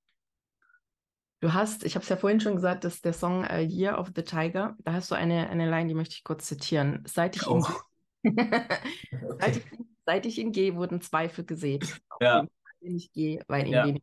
Du hast, ich habe es ja vorhin schon gesagt, dass der Song äh, Year of the Tiger, da hast du eine, eine Line, die möchte ich kurz zitieren. Seit ich ihn gehe, Oh, seit okay. ich, seit ich ihn gehe, wurden Zweifel gesät. Auf dem Ja, Pfad, den ich gehe, weil ihn ja, wenig.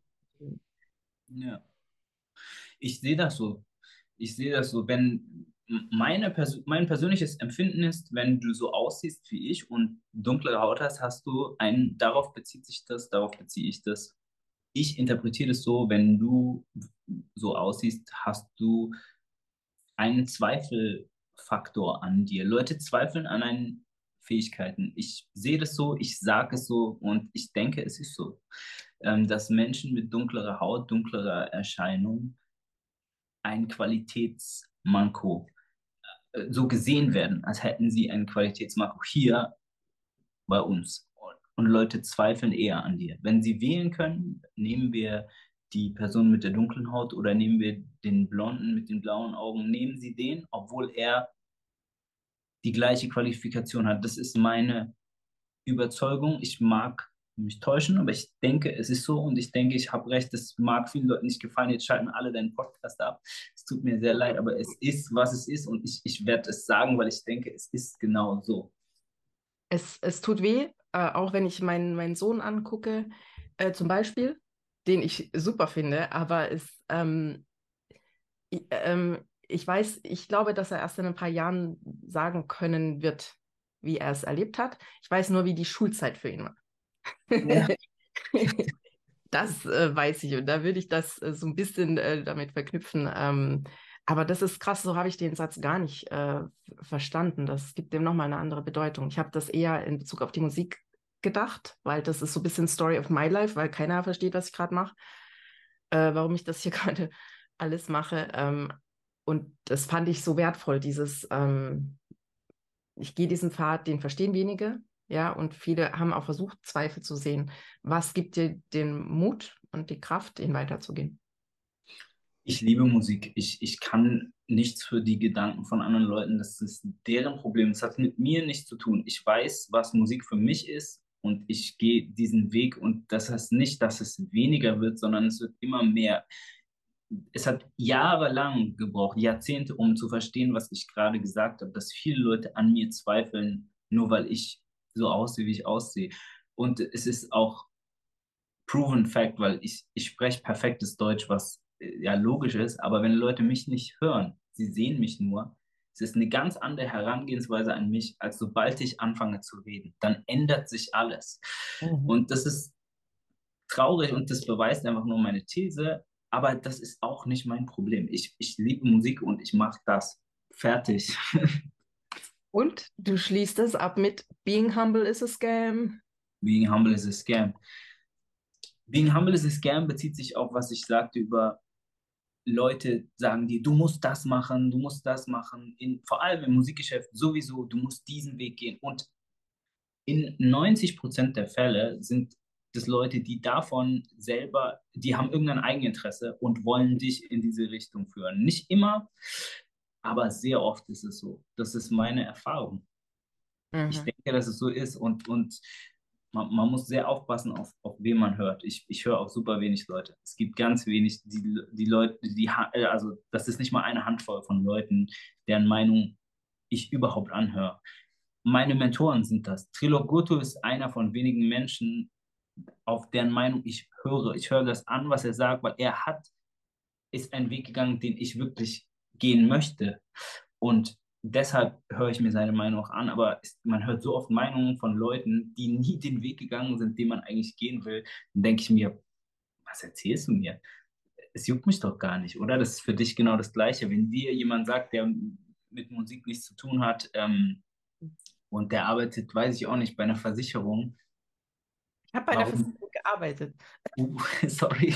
ja. Ich sehe das so. Ich sehe das so, wenn meine Pers mein persönliches Empfinden ist, wenn du so aussiehst wie ich und dunklere Haut hast, hast du ein, darauf bezieht sich das, darauf beziehe ich das. Ich interpretiere es so, wenn du so aussiehst, hast du einen Zweifelfaktor an dir. Leute zweifeln an deinen Fähigkeiten. Ich sehe das so, ich sage es so und ich denke, es ist so, ähm, dass Menschen mit dunklerer Haut, dunklerer Erscheinung ein Qualitätsmanko äh, so gesehen werden, als hätten sie ein Qualitätsmanko hier bei uns. Und Leute zweifeln eher an dir. Wenn sie wählen können, nehmen wir die Person mit der dunklen Haut oder nehmen wir den Blonden mit den blauen Augen, nehmen sie den, obwohl er die gleiche Qualifikation hat. Das ist meine Überzeugung. Ich mag mich täuschen, aber ich denke, es ist so und ich denke, ich habe recht. Das mag vielen Leuten nicht gefallen. Jetzt schalten alle deinen Podcast ab. Es tut mir sehr leid, aber es ist, was es ist und ich, ich werde es sagen, weil ich denke, es ist genau so. Es, es tut weh, äh, auch wenn ich meinen, meinen Sohn angucke, äh, zum Beispiel, den ich super finde, aber es, ähm, ich, ähm, ich weiß, ich glaube, dass er erst in ein paar Jahren sagen können wird, wie er es erlebt hat. Ich weiß nur, wie die Schulzeit für ihn war. Ja. Das äh, weiß ich und da würde ich das äh, so ein bisschen äh, damit verknüpfen. Ähm, aber das ist krass, so habe ich den Satz gar nicht äh, verstanden. Das gibt dem nochmal eine andere Bedeutung. Ich habe das eher in Bezug auf die Musik gedacht, weil das ist so ein bisschen Story of my life, weil keiner versteht, was ich gerade mache, äh, warum ich das hier gerade alles mache. Ähm, und das fand ich so wertvoll, dieses, ähm, ich gehe diesen Pfad, den verstehen wenige, ja, und viele haben auch versucht, Zweifel zu sehen. Was gibt dir den Mut und die Kraft, ihn weiterzugehen? Ich liebe Musik. Ich, ich kann nichts für die Gedanken von anderen Leuten. Das ist deren Problem. Das hat mit mir nichts zu tun. Ich weiß, was Musik für mich ist und ich gehe diesen Weg und das heißt nicht, dass es weniger wird, sondern es wird immer mehr. Es hat jahrelang gebraucht, Jahrzehnte, um zu verstehen, was ich gerade gesagt habe, dass viele Leute an mir zweifeln, nur weil ich so aussehe, wie ich aussehe. Und es ist auch proven fact, weil ich, ich spreche perfektes Deutsch, was äh, ja logisch ist, aber wenn Leute mich nicht hören, sie sehen mich nur, es ist eine ganz andere Herangehensweise an mich, als sobald ich anfange zu reden. Dann ändert sich alles. Mhm. Und das ist traurig und das beweist einfach nur meine These, aber das ist auch nicht mein Problem. Ich, ich liebe Musik und ich mache das. Fertig. Und du schließt es ab mit Being humble is a scam. Being humble is a scam. Being humble is a scam bezieht sich auf, was ich sagte über Leute sagen dir, du musst das machen, du musst das machen, in, vor allem im Musikgeschäft sowieso, du musst diesen Weg gehen. Und in neunzig Prozent der Fälle sind das Leute, die davon selber, die haben irgendein Eigeninteresse und wollen dich in diese Richtung führen. Nicht immer, aber sehr oft ist es so. Das ist meine Erfahrung. Ich Mhm. denke, dass es so ist und, und man, man muss sehr aufpassen, auf, auf wen man hört. Ich, ich höre auch super wenig Leute. Es gibt ganz wenig, die, die Leute, die, also das ist nicht mal eine Handvoll von Leuten, deren Meinung ich überhaupt anhöre. Meine Mentoren sind das. Trilok Gurtu ist einer von wenigen Menschen, auf deren Meinung ich höre. Ich höre das an, was er sagt, weil er hat, ist einen Weg gegangen, den ich wirklich gehen möchte. Und deshalb höre ich mir seine Meinung auch an, aber es, man hört so oft Meinungen von Leuten, die nie den Weg gegangen sind, den man eigentlich gehen will. Dann denke ich mir, was erzählst du mir? Es juckt mich doch gar nicht, oder? Das ist für dich genau das Gleiche. Wenn dir jemand sagt, der mit Musik nichts zu tun hat, ähm, und der arbeitet, weiß ich auch nicht, bei einer Versicherung, Ich habe bei der warum? Versicherung gearbeitet. Uh, sorry.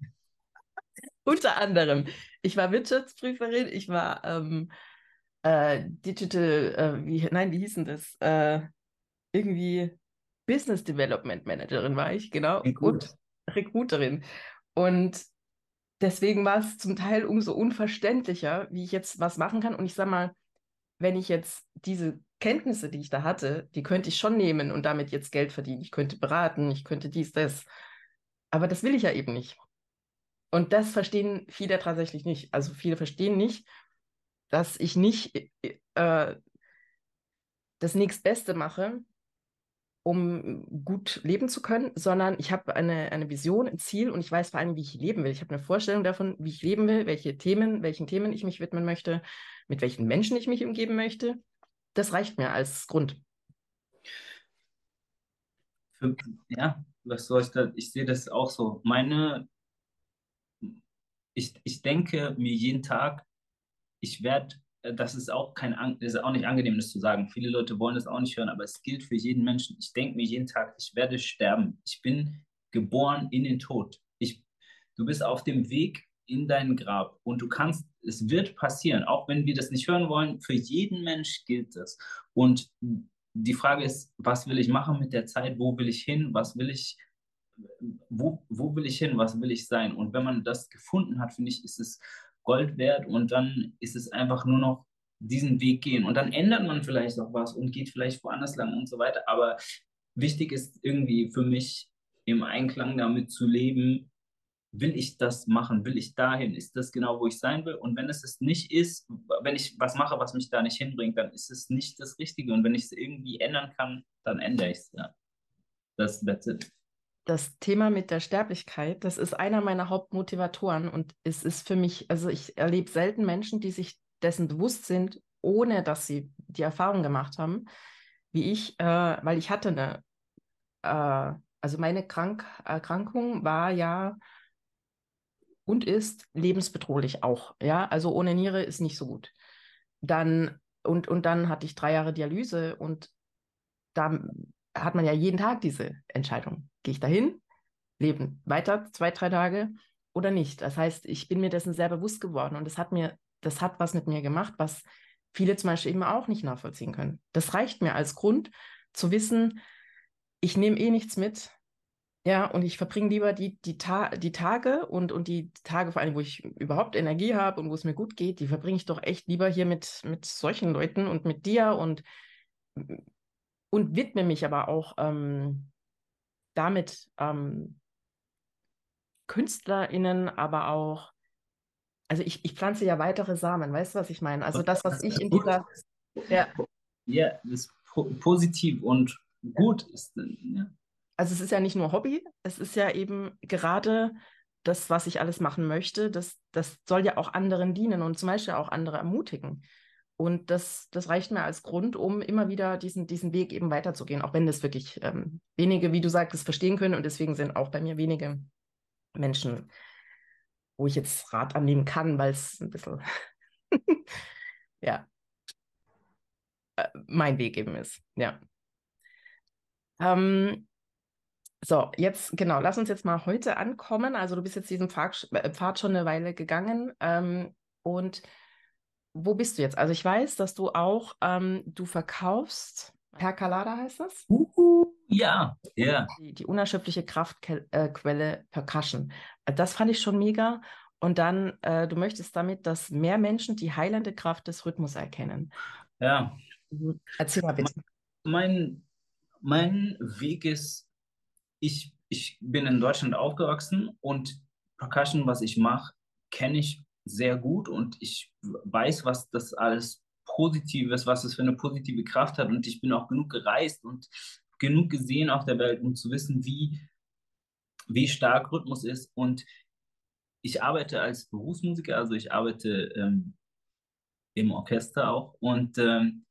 Unter anderem. Ich war Wirtschaftsprüferin, ich war ähm, äh, Digital, äh, wie, nein, wie hieß denn das? Äh, irgendwie Business Development Managerin war ich, genau, Klingt und gut. Recruiterin. Und deswegen war es zum Teil umso unverständlicher, wie ich jetzt was machen kann. Und ich sag mal, wenn ich jetzt diese Kenntnisse, die ich da hatte, die könnte ich schon nehmen und damit jetzt Geld verdienen. Ich könnte beraten, ich könnte dies, das. Aber das will ich ja eben nicht. Und das verstehen viele tatsächlich nicht. Also viele verstehen nicht, dass ich nicht äh, das nächstbeste mache, um gut leben zu können, sondern ich habe eine, eine Vision, ein Ziel und ich weiß vor allem, wie ich leben will. Ich habe eine Vorstellung davon, wie ich leben will, welche Themen, welchen Themen ich mich widmen möchte, mit welchen Menschen ich mich umgeben möchte. Das reicht mir als Grund. Für, ja, was soll ich da? Ich sehe das auch so. Meine, ich, ich denke mir jeden Tag, ich werde, das ist auch kein, An- ist auch nicht angenehm, das zu sagen. Viele Leute wollen das auch nicht hören, aber es gilt für jeden Menschen. Ich denke mir jeden Tag, ich werde sterben. Ich bin geboren in den Tod. Ich, du bist auf dem Weg in dein Grab und du kannst, es wird passieren, auch wenn wir das nicht hören wollen. Für jeden Mensch gilt das. Und die Frage ist, was will ich machen mit der Zeit? Wo will ich hin? Was will ich wo, wo will ich hin, was will ich sein? Und wenn man das gefunden hat, finde ich, ist es Gold wert und dann ist es einfach nur noch diesen Weg gehen. Und dann ändert man vielleicht auch was und geht vielleicht woanders lang und so weiter. Aber wichtig ist irgendwie für mich im Einklang damit zu leben, will ich das machen, will ich dahin, ist das genau, wo ich sein will? Und wenn es es nicht ist, wenn ich was mache, was mich da nicht hinbringt, dann ist es nicht das Richtige. Und wenn ich es irgendwie ändern kann, dann ändere ich es. Ja. Das, that's it. Das Thema mit der Sterblichkeit, das ist einer meiner Hauptmotivatoren und es ist für mich, also ich erlebe selten Menschen, die sich dessen bewusst sind, ohne dass sie die Erfahrung gemacht haben, wie ich, äh, weil ich hatte eine, äh, also meine Krank Erkrankung war ja und ist lebensbedrohlich auch, ja, also ohne Niere ist nicht so gut. Dann und, und dann hatte ich drei Jahre Dialyse und da hat man ja jeden Tag diese Entscheidung. Gehe ich dahin? Leben weiter, zwei, drei Tage oder nicht. Das heißt, ich bin mir dessen sehr bewusst geworden und das hat mir, das hat was mit mir gemacht, was viele zum Beispiel eben auch nicht nachvollziehen können. Das reicht mir als Grund zu wissen, ich nehme eh nichts mit, ja, und ich verbringe lieber die, die, Ta die Tage und, und die Tage vor allem, wo ich überhaupt Energie habe und wo es mir gut geht, die verbringe ich doch echt lieber hier mit, mit solchen Leuten und mit dir und, und widme mich aber auch ähm, damit ähm, KünstlerInnen, aber auch, also ich, ich pflanze ja weitere Samen, weißt du, was ich meine? Also das, was ich in Gut. dieser, ja, Ja, das ist po positiv und ja. gut ist. Ja. Also es ist ja nicht nur Hobby, es ist ja eben gerade das, was ich alles machen möchte, das, das soll ja auch anderen dienen und zum Beispiel auch andere ermutigen. Und das, das reicht mir als Grund, um immer wieder diesen, diesen Weg eben weiterzugehen, auch wenn das wirklich ähm, wenige, wie du sagtest, verstehen können. Und deswegen sind auch bei mir wenige Menschen, wo ich jetzt Rat annehmen kann, weil es ein bisschen, ja, mein Weg eben ist. Ja. Ähm, so, jetzt, genau, lass uns jetzt mal heute ankommen. Also du bist jetzt diesen Pfad, äh, Pfad schon eine Weile gegangen. Ähm, und wo bist du jetzt? Also ich weiß, dass du auch, ähm, du verkaufst, Percolada heißt das? Uh, ja, ja, Die, die unerschöpfliche Kraftquelle äh, Quelle Percussion. Äh, Das fand ich schon mega. Und dann, äh, du möchtest damit, dass mehr Menschen die heilende Kraft des Rhythmus erkennen. ja. Mhm. Erzähl mal bitte. Mein, mein Weg ist, ich, ich bin in Deutschland aufgewachsen und Percussion, was ich mache, kenne ich sehr gut und ich weiß, was das alles Positives, was es für eine positive Kraft hat und ich bin auch genug gereist und genug gesehen auf der Welt, um zu wissen, wie, wie stark Rhythmus ist und ich arbeite als Berufsmusiker, also ich arbeite ähm, im Orchester auch und ähm,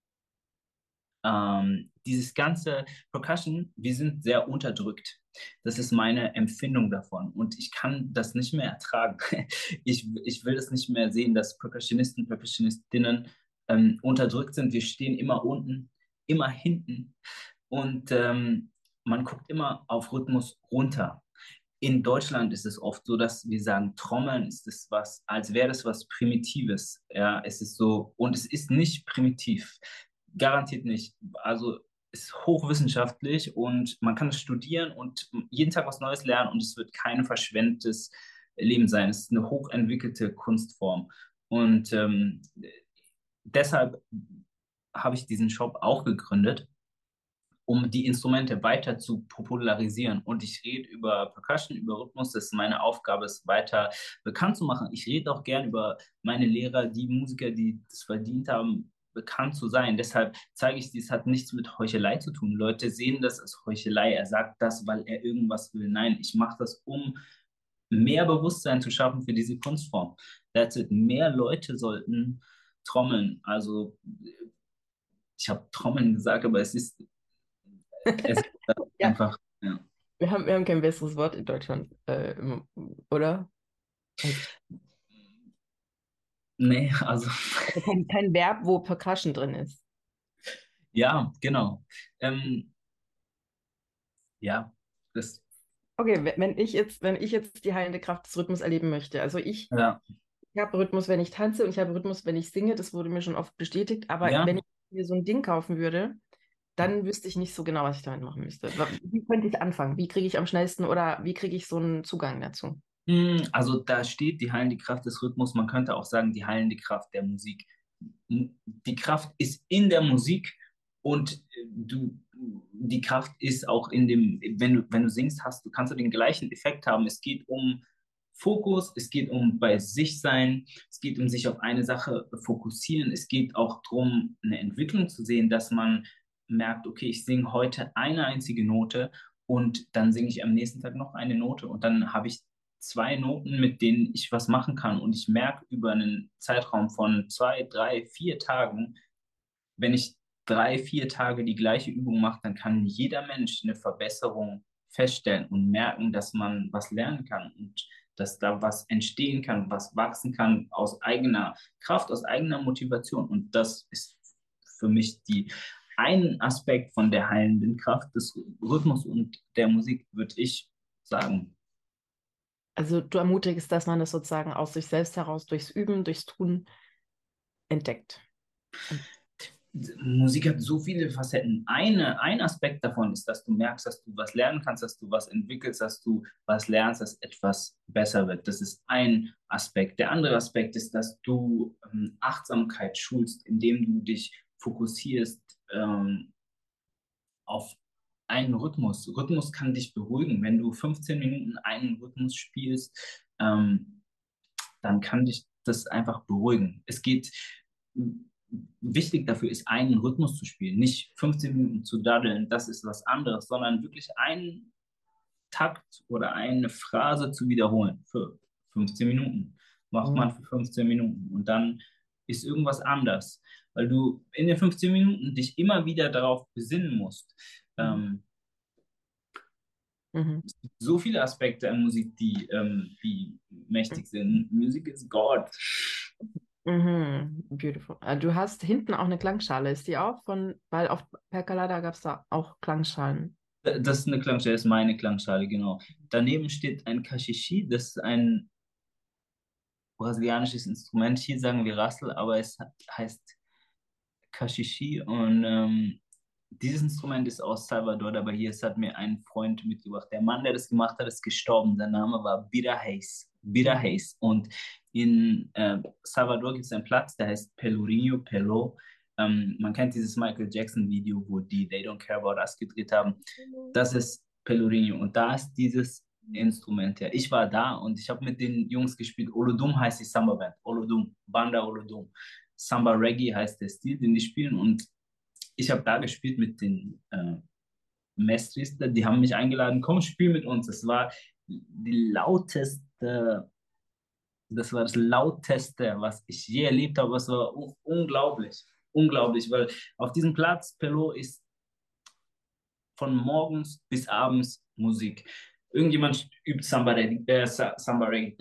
ähm, dieses ganze Percussion, wir sind sehr unterdrückt. Das ist meine Empfindung davon und ich kann das nicht mehr ertragen. Ich, ich will es nicht mehr sehen, dass Percussionisten, Percussionistinnen ähm, unterdrückt sind. Wir stehen immer unten, immer hinten und ähm, man guckt immer auf Rhythmus runter. In Deutschland ist es oft so, dass wir sagen, Trommeln ist es was, als wäre das was Primitives. Ja, es ist so, und es ist nicht primitiv. Garantiert nicht. Also es ist hochwissenschaftlich und man kann es studieren und jeden Tag was Neues lernen und es wird kein verschwendetes Leben sein. Es ist eine hochentwickelte Kunstform. Und ähm, deshalb habe ich diesen Shop auch gegründet um die Instrumente weiter zu popularisieren. Und ich rede über Percussion, über Rhythmus. Das ist meine Aufgabe, es weiter bekannt zu machen. Ich rede auch gern über meine Lehrer, die Musiker, die es verdient haben, bekannt zu sein. Deshalb zeige ich, dies hat nichts mit Heuchelei zu tun. Leute sehen das als Heuchelei. Er sagt das, weil er irgendwas will. Nein, ich mache das, um mehr Bewusstsein zu schaffen für diese Kunstform. That's it. Mehr Leute sollten trommeln. Also ich habe Trommeln gesagt, aber es ist, es ist Ja, einfach, ja. wir haben, wir haben kein besseres Wort in Deutschland, äh, im- oder? Also, Nee, also also kein, kein Verb, wo Percussion drin ist. ja, genau. Ähm, ja, das, Okay, we- wenn ich jetzt, wenn ich jetzt die heilende Kraft des Rhythmus erleben möchte, also ich, ja, ich habe Rhythmus, wenn ich tanze und ich habe Rhythmus, wenn ich singe, das wurde mir schon oft bestätigt, aber ja. wenn ich mir so ein Ding kaufen würde, dann wüsste ich nicht so genau, was ich damit machen müsste. Wa- Wie könnte ich anfangen? Wie kriege ich am schnellsten oder wie kriege ich so einen Zugang dazu? Hm, Also da steht die heilende Kraft des Rhythmus. Man könnte auch sagen, die heilende Kraft der Musik. Hm, Die Kraft ist in der Musik und äh, du, die Kraft ist auch in dem, wenn du, wenn du singst, hast du, kannst du den gleichen Effekt haben. Es geht um Fokus, es geht um bei sich sein, es geht um sich auf eine Sache fokussieren. Es geht auch darum, eine Entwicklung zu sehen, dass man merkt, okay, ich singe heute eine einzige Note und dann singe ich am nächsten Tag noch eine Note und dann habe ich zwei Noten, mit denen ich was machen kann. Und ich merke über einen Zeitraum von zwei, drei, vier Tagen, wenn ich drei, vier Tage die gleiche Übung mache, dann kann jeder Mensch eine Verbesserung feststellen und merken, dass man was lernen kann und dass da was entstehen kann, was wachsen kann aus eigener Kraft, aus eigener Motivation. Und das ist für mich die ein Aspekt von der heilenden Kraft des Rhythmus und der Musik, würde ich sagen. Also du ermutigst, dass man das sozusagen aus sich selbst heraus durchs Üben, durchs Tun entdeckt. Und, Musik hat so viele Facetten. Eine, ein Aspekt davon ist, dass du merkst, dass du was lernen kannst, dass du was entwickelst, dass du was lernst, dass etwas besser wird. Das ist ein Aspekt. Der andere Aspekt ist, dass du ähm, Achtsamkeit schulst, indem du dich fokussierst ähm, auf einen Rhythmus. Rhythmus kann dich beruhigen. Wenn du fünfzehn Minuten einen Rhythmus spielst, ähm, dann kann dich das einfach beruhigen. Es geht, wichtig dafür ist, einen Rhythmus zu spielen, nicht fünfzehn Minuten zu daddeln, das ist was anderes, sondern wirklich einen Takt oder eine Phrase zu wiederholen für fünfzehn Minuten. Macht mhm. man für fünfzehn Minuten und dann ist irgendwas anders, weil du in den fünfzehn Minuten dich immer wieder darauf besinnen musst. Mhm. Ähm, Mhm. so viele Aspekte an Musik, die, ähm, die mächtig sind. Musik ist God. Mhm. Beautiful. Äh, Du hast hinten auch eine Klangschale. Ist die auch von, weil auf Percolada gab es da auch Klangschalen. Das ist eine Klangschale, das ist meine Klangschale, genau. Daneben steht ein Kashishi, das ist ein brasilianisches Instrument. Hier sagen wir Rassel, aber es heißt Kashishi und ähm, dieses Instrument ist aus Salvador, aber hier, es hat mir ein Freund mitgebracht. Der Mann, der das gemacht hat, ist gestorben. Der Name war Bira Hayes. Bira Mhm. Hayes. Und in äh, Salvador gibt es einen Platz, der heißt Pelourinho Peló. Ähm, man kennt dieses Michael Jackson Video, wo die They Don't Care About Us gedreht haben. Das ist Pelourinho. Und da ist dieses Instrument her. Ich war da und ich habe mit den Jungs gespielt. Olodum heißt die Samba Band. Olodum, Banda Olodum. Samba Reggae heißt der Stil, den die spielen. Und ich habe da gespielt mit den äh, Mestris. Die haben mich eingeladen, komm, spiel mit uns. Es war die lauteste, das war das lauteste, was ich je erlebt habe. Es war un unglaublich, unglaublich, weil auf diesem Platz, Pelot, ist von morgens bis abends Musik. Irgendjemand übt Samba, äh, Samba Reggae.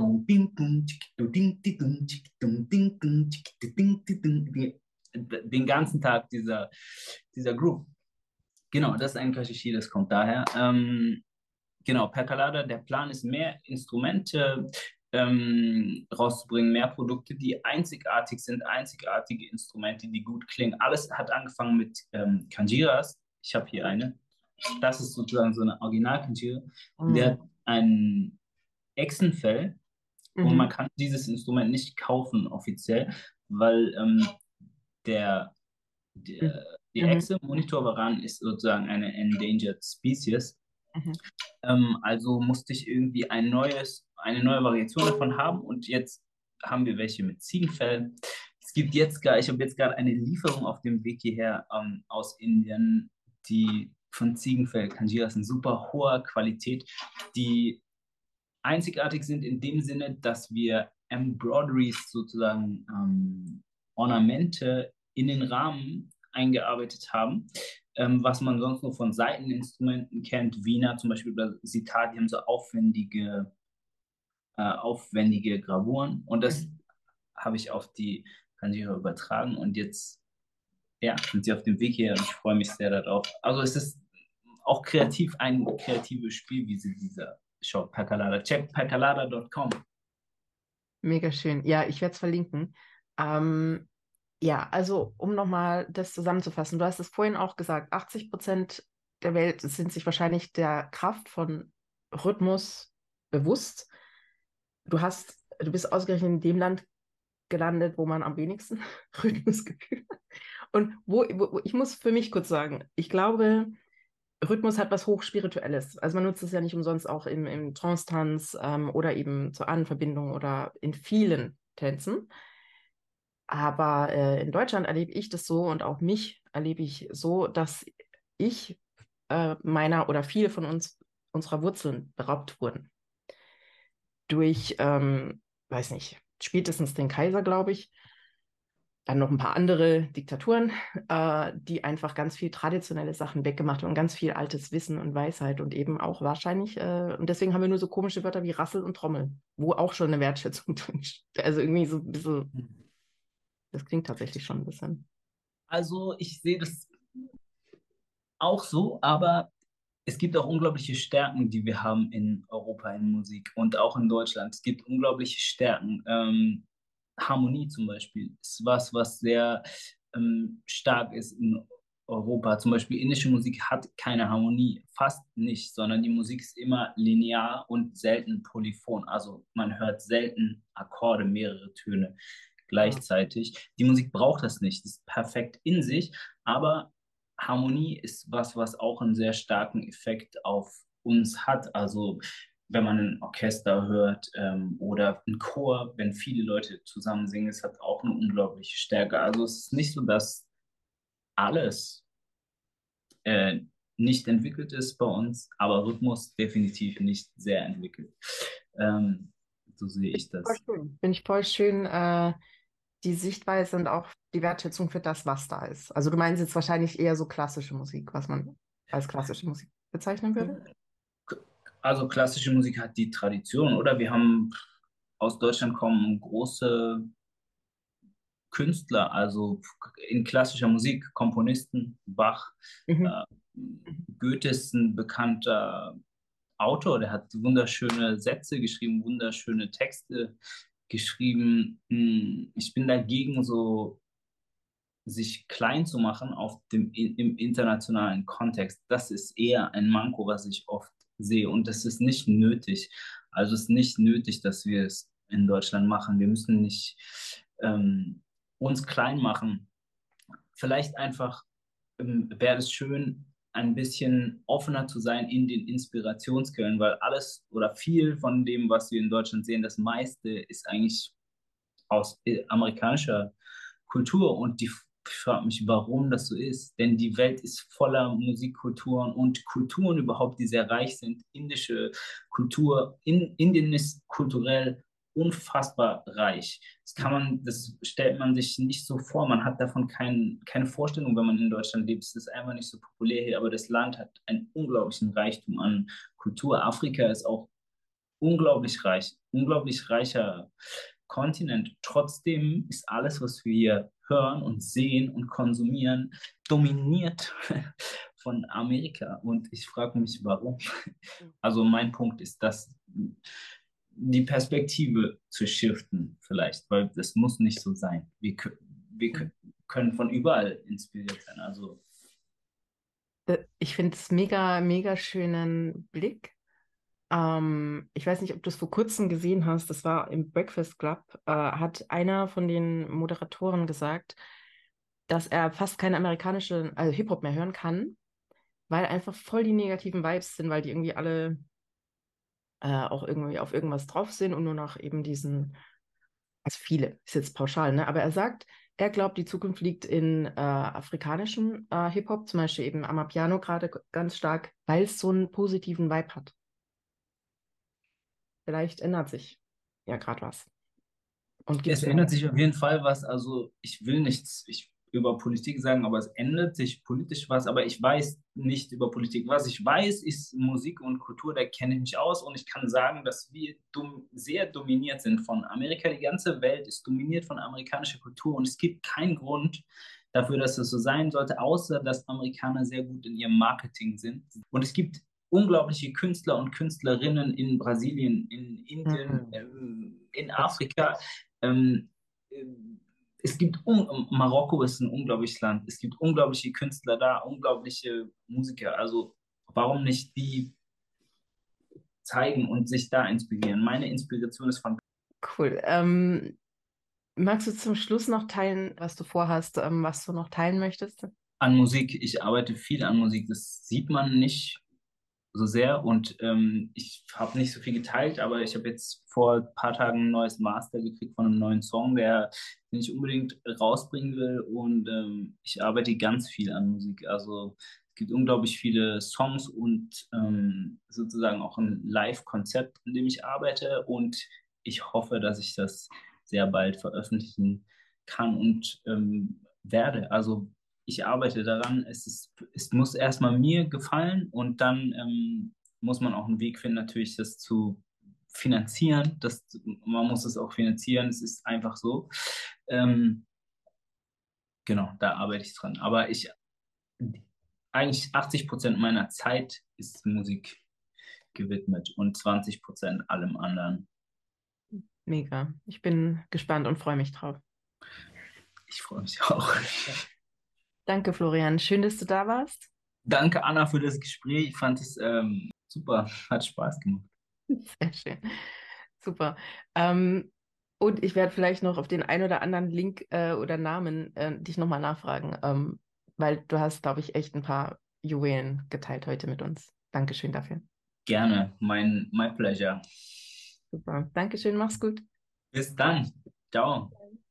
Den ganzen Tag dieser, dieser Groove. Genau, das ist ein Kashishi, das kommt daher. Ähm, genau, Percolada, der Plan ist, mehr Instrumente ähm, rauszubringen, mehr Produkte, die einzigartig sind, einzigartige Instrumente, die gut klingen. Alles hat angefangen mit ähm, Kanjiras. Ich habe hier eine. Das ist sozusagen so eine Original-Kanjira. Der hat Mhm. ein Echsenfell und man Mhm. kann dieses Instrument nicht kaufen offiziell, weil ähm, der, der, Mhm. die Mhm. Echse, Monitorvaran, ist sozusagen eine Endangered Species. Mhm. Ähm, also musste ich irgendwie ein neues, eine neue Variation davon haben und jetzt haben wir welche mit Ziegenfell. Es gibt jetzt gar, ich habe jetzt gerade eine Lieferung auf dem Weg hierher ähm, aus Indien, die von Ziegenfell Kanjiras in super hoher Qualität, die einzigartig sind in dem Sinne, dass wir Embroideries, sozusagen ähm, Ornamente in den Rahmen eingearbeitet haben, ähm, was man sonst nur von Saiteninstrumenten kennt. Wiener zum Beispiel oder Sitar, die haben so aufwendige, äh, aufwendige Gravuren und das Mhm. habe ich auf die Kanjira übertragen und jetzt ja, sind sie auf dem Weg hier und ich freue mich sehr darauf. Also es ist auch kreativ ein kreatives Spielwiese dieser Shop Percolada. Check percolada Punkt com. Mega schön. Ja, ich werde es verlinken. Ähm, ja, also um nochmal das zusammenzufassen, du hast es vorhin auch gesagt, achtzig Prozent der Welt sind sich wahrscheinlich der Kraft von Rhythmus bewusst. Du hast, du bist ausgerechnet in dem Land gelandet, wo man am wenigsten Rhythmusgefühl hat. Und wo, wo, ich muss für mich kurz sagen, ich glaube, Rhythmus hat was Hochspirituelles. Also man nutzt es ja nicht umsonst auch im, im Trance-Tanz ähm, oder eben zur Ahnenverbindung oder in vielen Tänzen. Aber äh, in Deutschland erlebe ich das so und auch mich erlebe ich so, dass ich äh, meiner oder viele von uns unserer Wurzeln beraubt wurden. Durch, ähm, weiß nicht, spätestens den Kaiser, glaube ich, dann noch ein paar andere Diktaturen, äh, die einfach ganz viel traditionelle Sachen weggemacht haben und ganz viel altes Wissen und Weisheit und eben auch wahrscheinlich, äh, und deswegen haben wir nur so komische Wörter wie Rassel und Trommel, wo auch schon eine Wertschätzung drin steht. Also irgendwie so ein bisschen, das klingt tatsächlich schon ein bisschen. Also ich sehe das auch so, aber es gibt auch unglaubliche Stärken, die wir haben in Europa in Musik und auch in Deutschland. Es gibt unglaubliche Stärken. Ähm, Harmonie zum Beispiel ist was, was sehr ähm, stark ist in Europa. Zum Beispiel indische Musik hat keine Harmonie, fast nicht, sondern die Musik ist immer linear und selten polyphon. Also man hört selten Akkorde, mehrere Töne Ja. gleichzeitig. Die Musik braucht das nicht, ist perfekt in sich, aber Harmonie ist was, was auch einen sehr starken Effekt auf uns hat. Also wenn man ein Orchester hört ähm, oder ein Chor, wenn viele Leute zusammen singen, es hat auch eine unglaubliche Stärke. Also es ist nicht so, dass alles äh, nicht entwickelt ist bei uns, aber Rhythmus definitiv nicht sehr entwickelt. Ähm, so sehe ich Voll das. schön. Finde ich voll schön, äh, die Sichtweise und auch die Wertschätzung für das, was da ist. Also du meinst jetzt wahrscheinlich eher so klassische Musik, was man als klassische Musik bezeichnen würde? Also klassische Musik hat die Tradition, oder? Wir haben aus Deutschland kommen große Künstler, also in klassischer Musik, Komponisten, Bach, Mhm. äh, Goethe ist ein bekannter Autor, der hat wunderschöne Sätze geschrieben, wunderschöne Texte geschrieben. Hm, Ich bin dagegen, so sich klein zu machen auf dem, im internationalen Kontext. Das ist eher ein Manko, was ich oft sehe. Und das ist nicht nötig. Also es ist nicht nötig, dass wir es in Deutschland machen. Wir müssen nicht ähm, uns klein machen. Vielleicht einfach ähm, wäre es schön, ein bisschen offener zu sein in den Inspirationsquellen, weil alles oder viel von dem, was wir in Deutschland sehen, das meiste ist eigentlich aus äh, amerikanischer Kultur und die ich frage mich, warum das so ist. Denn die Welt ist voller Musikkulturen und Kulturen überhaupt, die sehr reich sind. Indische Kultur, in, Indien ist kulturell unfassbar reich. Das kann man, das stellt man sich nicht so vor. Man hat davon kein, keine Vorstellung, wenn man in Deutschland lebt. Es ist einfach nicht so populär hier, aber das Land hat einen unglaublichen Reichtum an Kultur. Afrika ist auch unglaublich reich, unglaublich reicher Kontinent. Trotzdem ist alles, was wir hier hören und sehen und konsumieren, dominiert von Amerika. Und ich frage mich, warum. Also mein Punkt ist, dass die Perspektive zu shiften vielleicht, weil das muss nicht so sein. Wir, wir können von überall inspiriert sein. Also Äh, Ich finde es mega, mega schönen Blick. Ähm, ich weiß nicht, ob du es vor kurzem gesehen hast. Das war im Breakfast Club. Äh, hat einer von den Moderatoren gesagt, dass er fast keine amerikanische, also Hip-Hop mehr hören kann, weil einfach voll die negativen Vibes sind, weil die irgendwie alle äh, auch irgendwie auf irgendwas drauf sind und nur noch eben diesen, also viele, ist jetzt pauschal, ne? Aber er sagt, er glaubt, die Zukunft liegt in äh, afrikanischem äh, Hip-Hop, zum Beispiel eben Amapiano gerade g- ganz stark, weil es so einen positiven Vibe hat. Vielleicht ändert sich ja gerade was und Es gibt's mehr. ändert sich auf jeden Fall was. Also ich will nichts ich, über Politik sagen, aber es ändert sich politisch was. Aber ich weiß nicht über Politik. Was ich weiß, ist Musik und Kultur, da kenne ich mich aus. Und ich kann sagen, dass wir dom sehr dominiert sind von Amerika. Die ganze Welt ist dominiert von amerikanischer Kultur. Und es gibt keinen Grund dafür, dass es so sein sollte, außer dass Amerikaner sehr gut in ihrem Marketing sind. Und es gibt unglaubliche Künstler und Künstlerinnen in Brasilien, in Indien, Mhm. ähm, in Das, Afrika. Ähm, äh, es gibt, un Marokko ist ein unglaubliches Land. Es gibt unglaubliche Künstler da, unglaubliche Musiker. Also warum nicht die zeigen und sich da inspirieren? Meine Inspiration ist von cool. Ähm, magst du zum Schluss noch teilen, was du vorhast, ähm, was du noch teilen möchtest? an Musik. Ich arbeite viel an Musik. Das sieht man nicht so sehr und ähm, ich habe nicht so viel geteilt, aber ich habe jetzt vor ein paar Tagen ein neues Master gekriegt von einem neuen Song, der, den ich unbedingt rausbringen will und ähm, ich arbeite ganz viel an Musik. Also es gibt unglaublich viele Songs und ähm, sozusagen auch ein Live-Konzept, in dem ich arbeite und ich hoffe, dass ich das sehr bald veröffentlichen kann und ähm, werde. Also ich arbeite daran. Es ist, es muss erstmal mir gefallen und dann ähm, muss man auch einen Weg finden, natürlich das zu finanzieren. Das, man muss es auch finanzieren. Es ist einfach so. Ähm, genau, da arbeite ich dran. Aber ich, eigentlich achtzig Prozent meiner Zeit ist Musik gewidmet und zwanzig Prozent allem anderen. Mega. Ich bin gespannt und freue mich drauf. Ich freue mich auch. Danke, Florian. Schön, dass du da warst. Danke, Anna, für das Gespräch. Ich fand es ähm, super. Hat Spaß gemacht. Sehr schön. Super. Ähm, und ich werde vielleicht noch auf den ein oder anderen Link äh, oder Namen äh, dich nochmal nachfragen, ähm, weil du hast, glaube ich, echt ein paar Juwelen geteilt heute mit uns. Dankeschön dafür. Gerne. Mein, my pleasure. Super. Dankeschön, mach's gut. Bis dann. Ciao.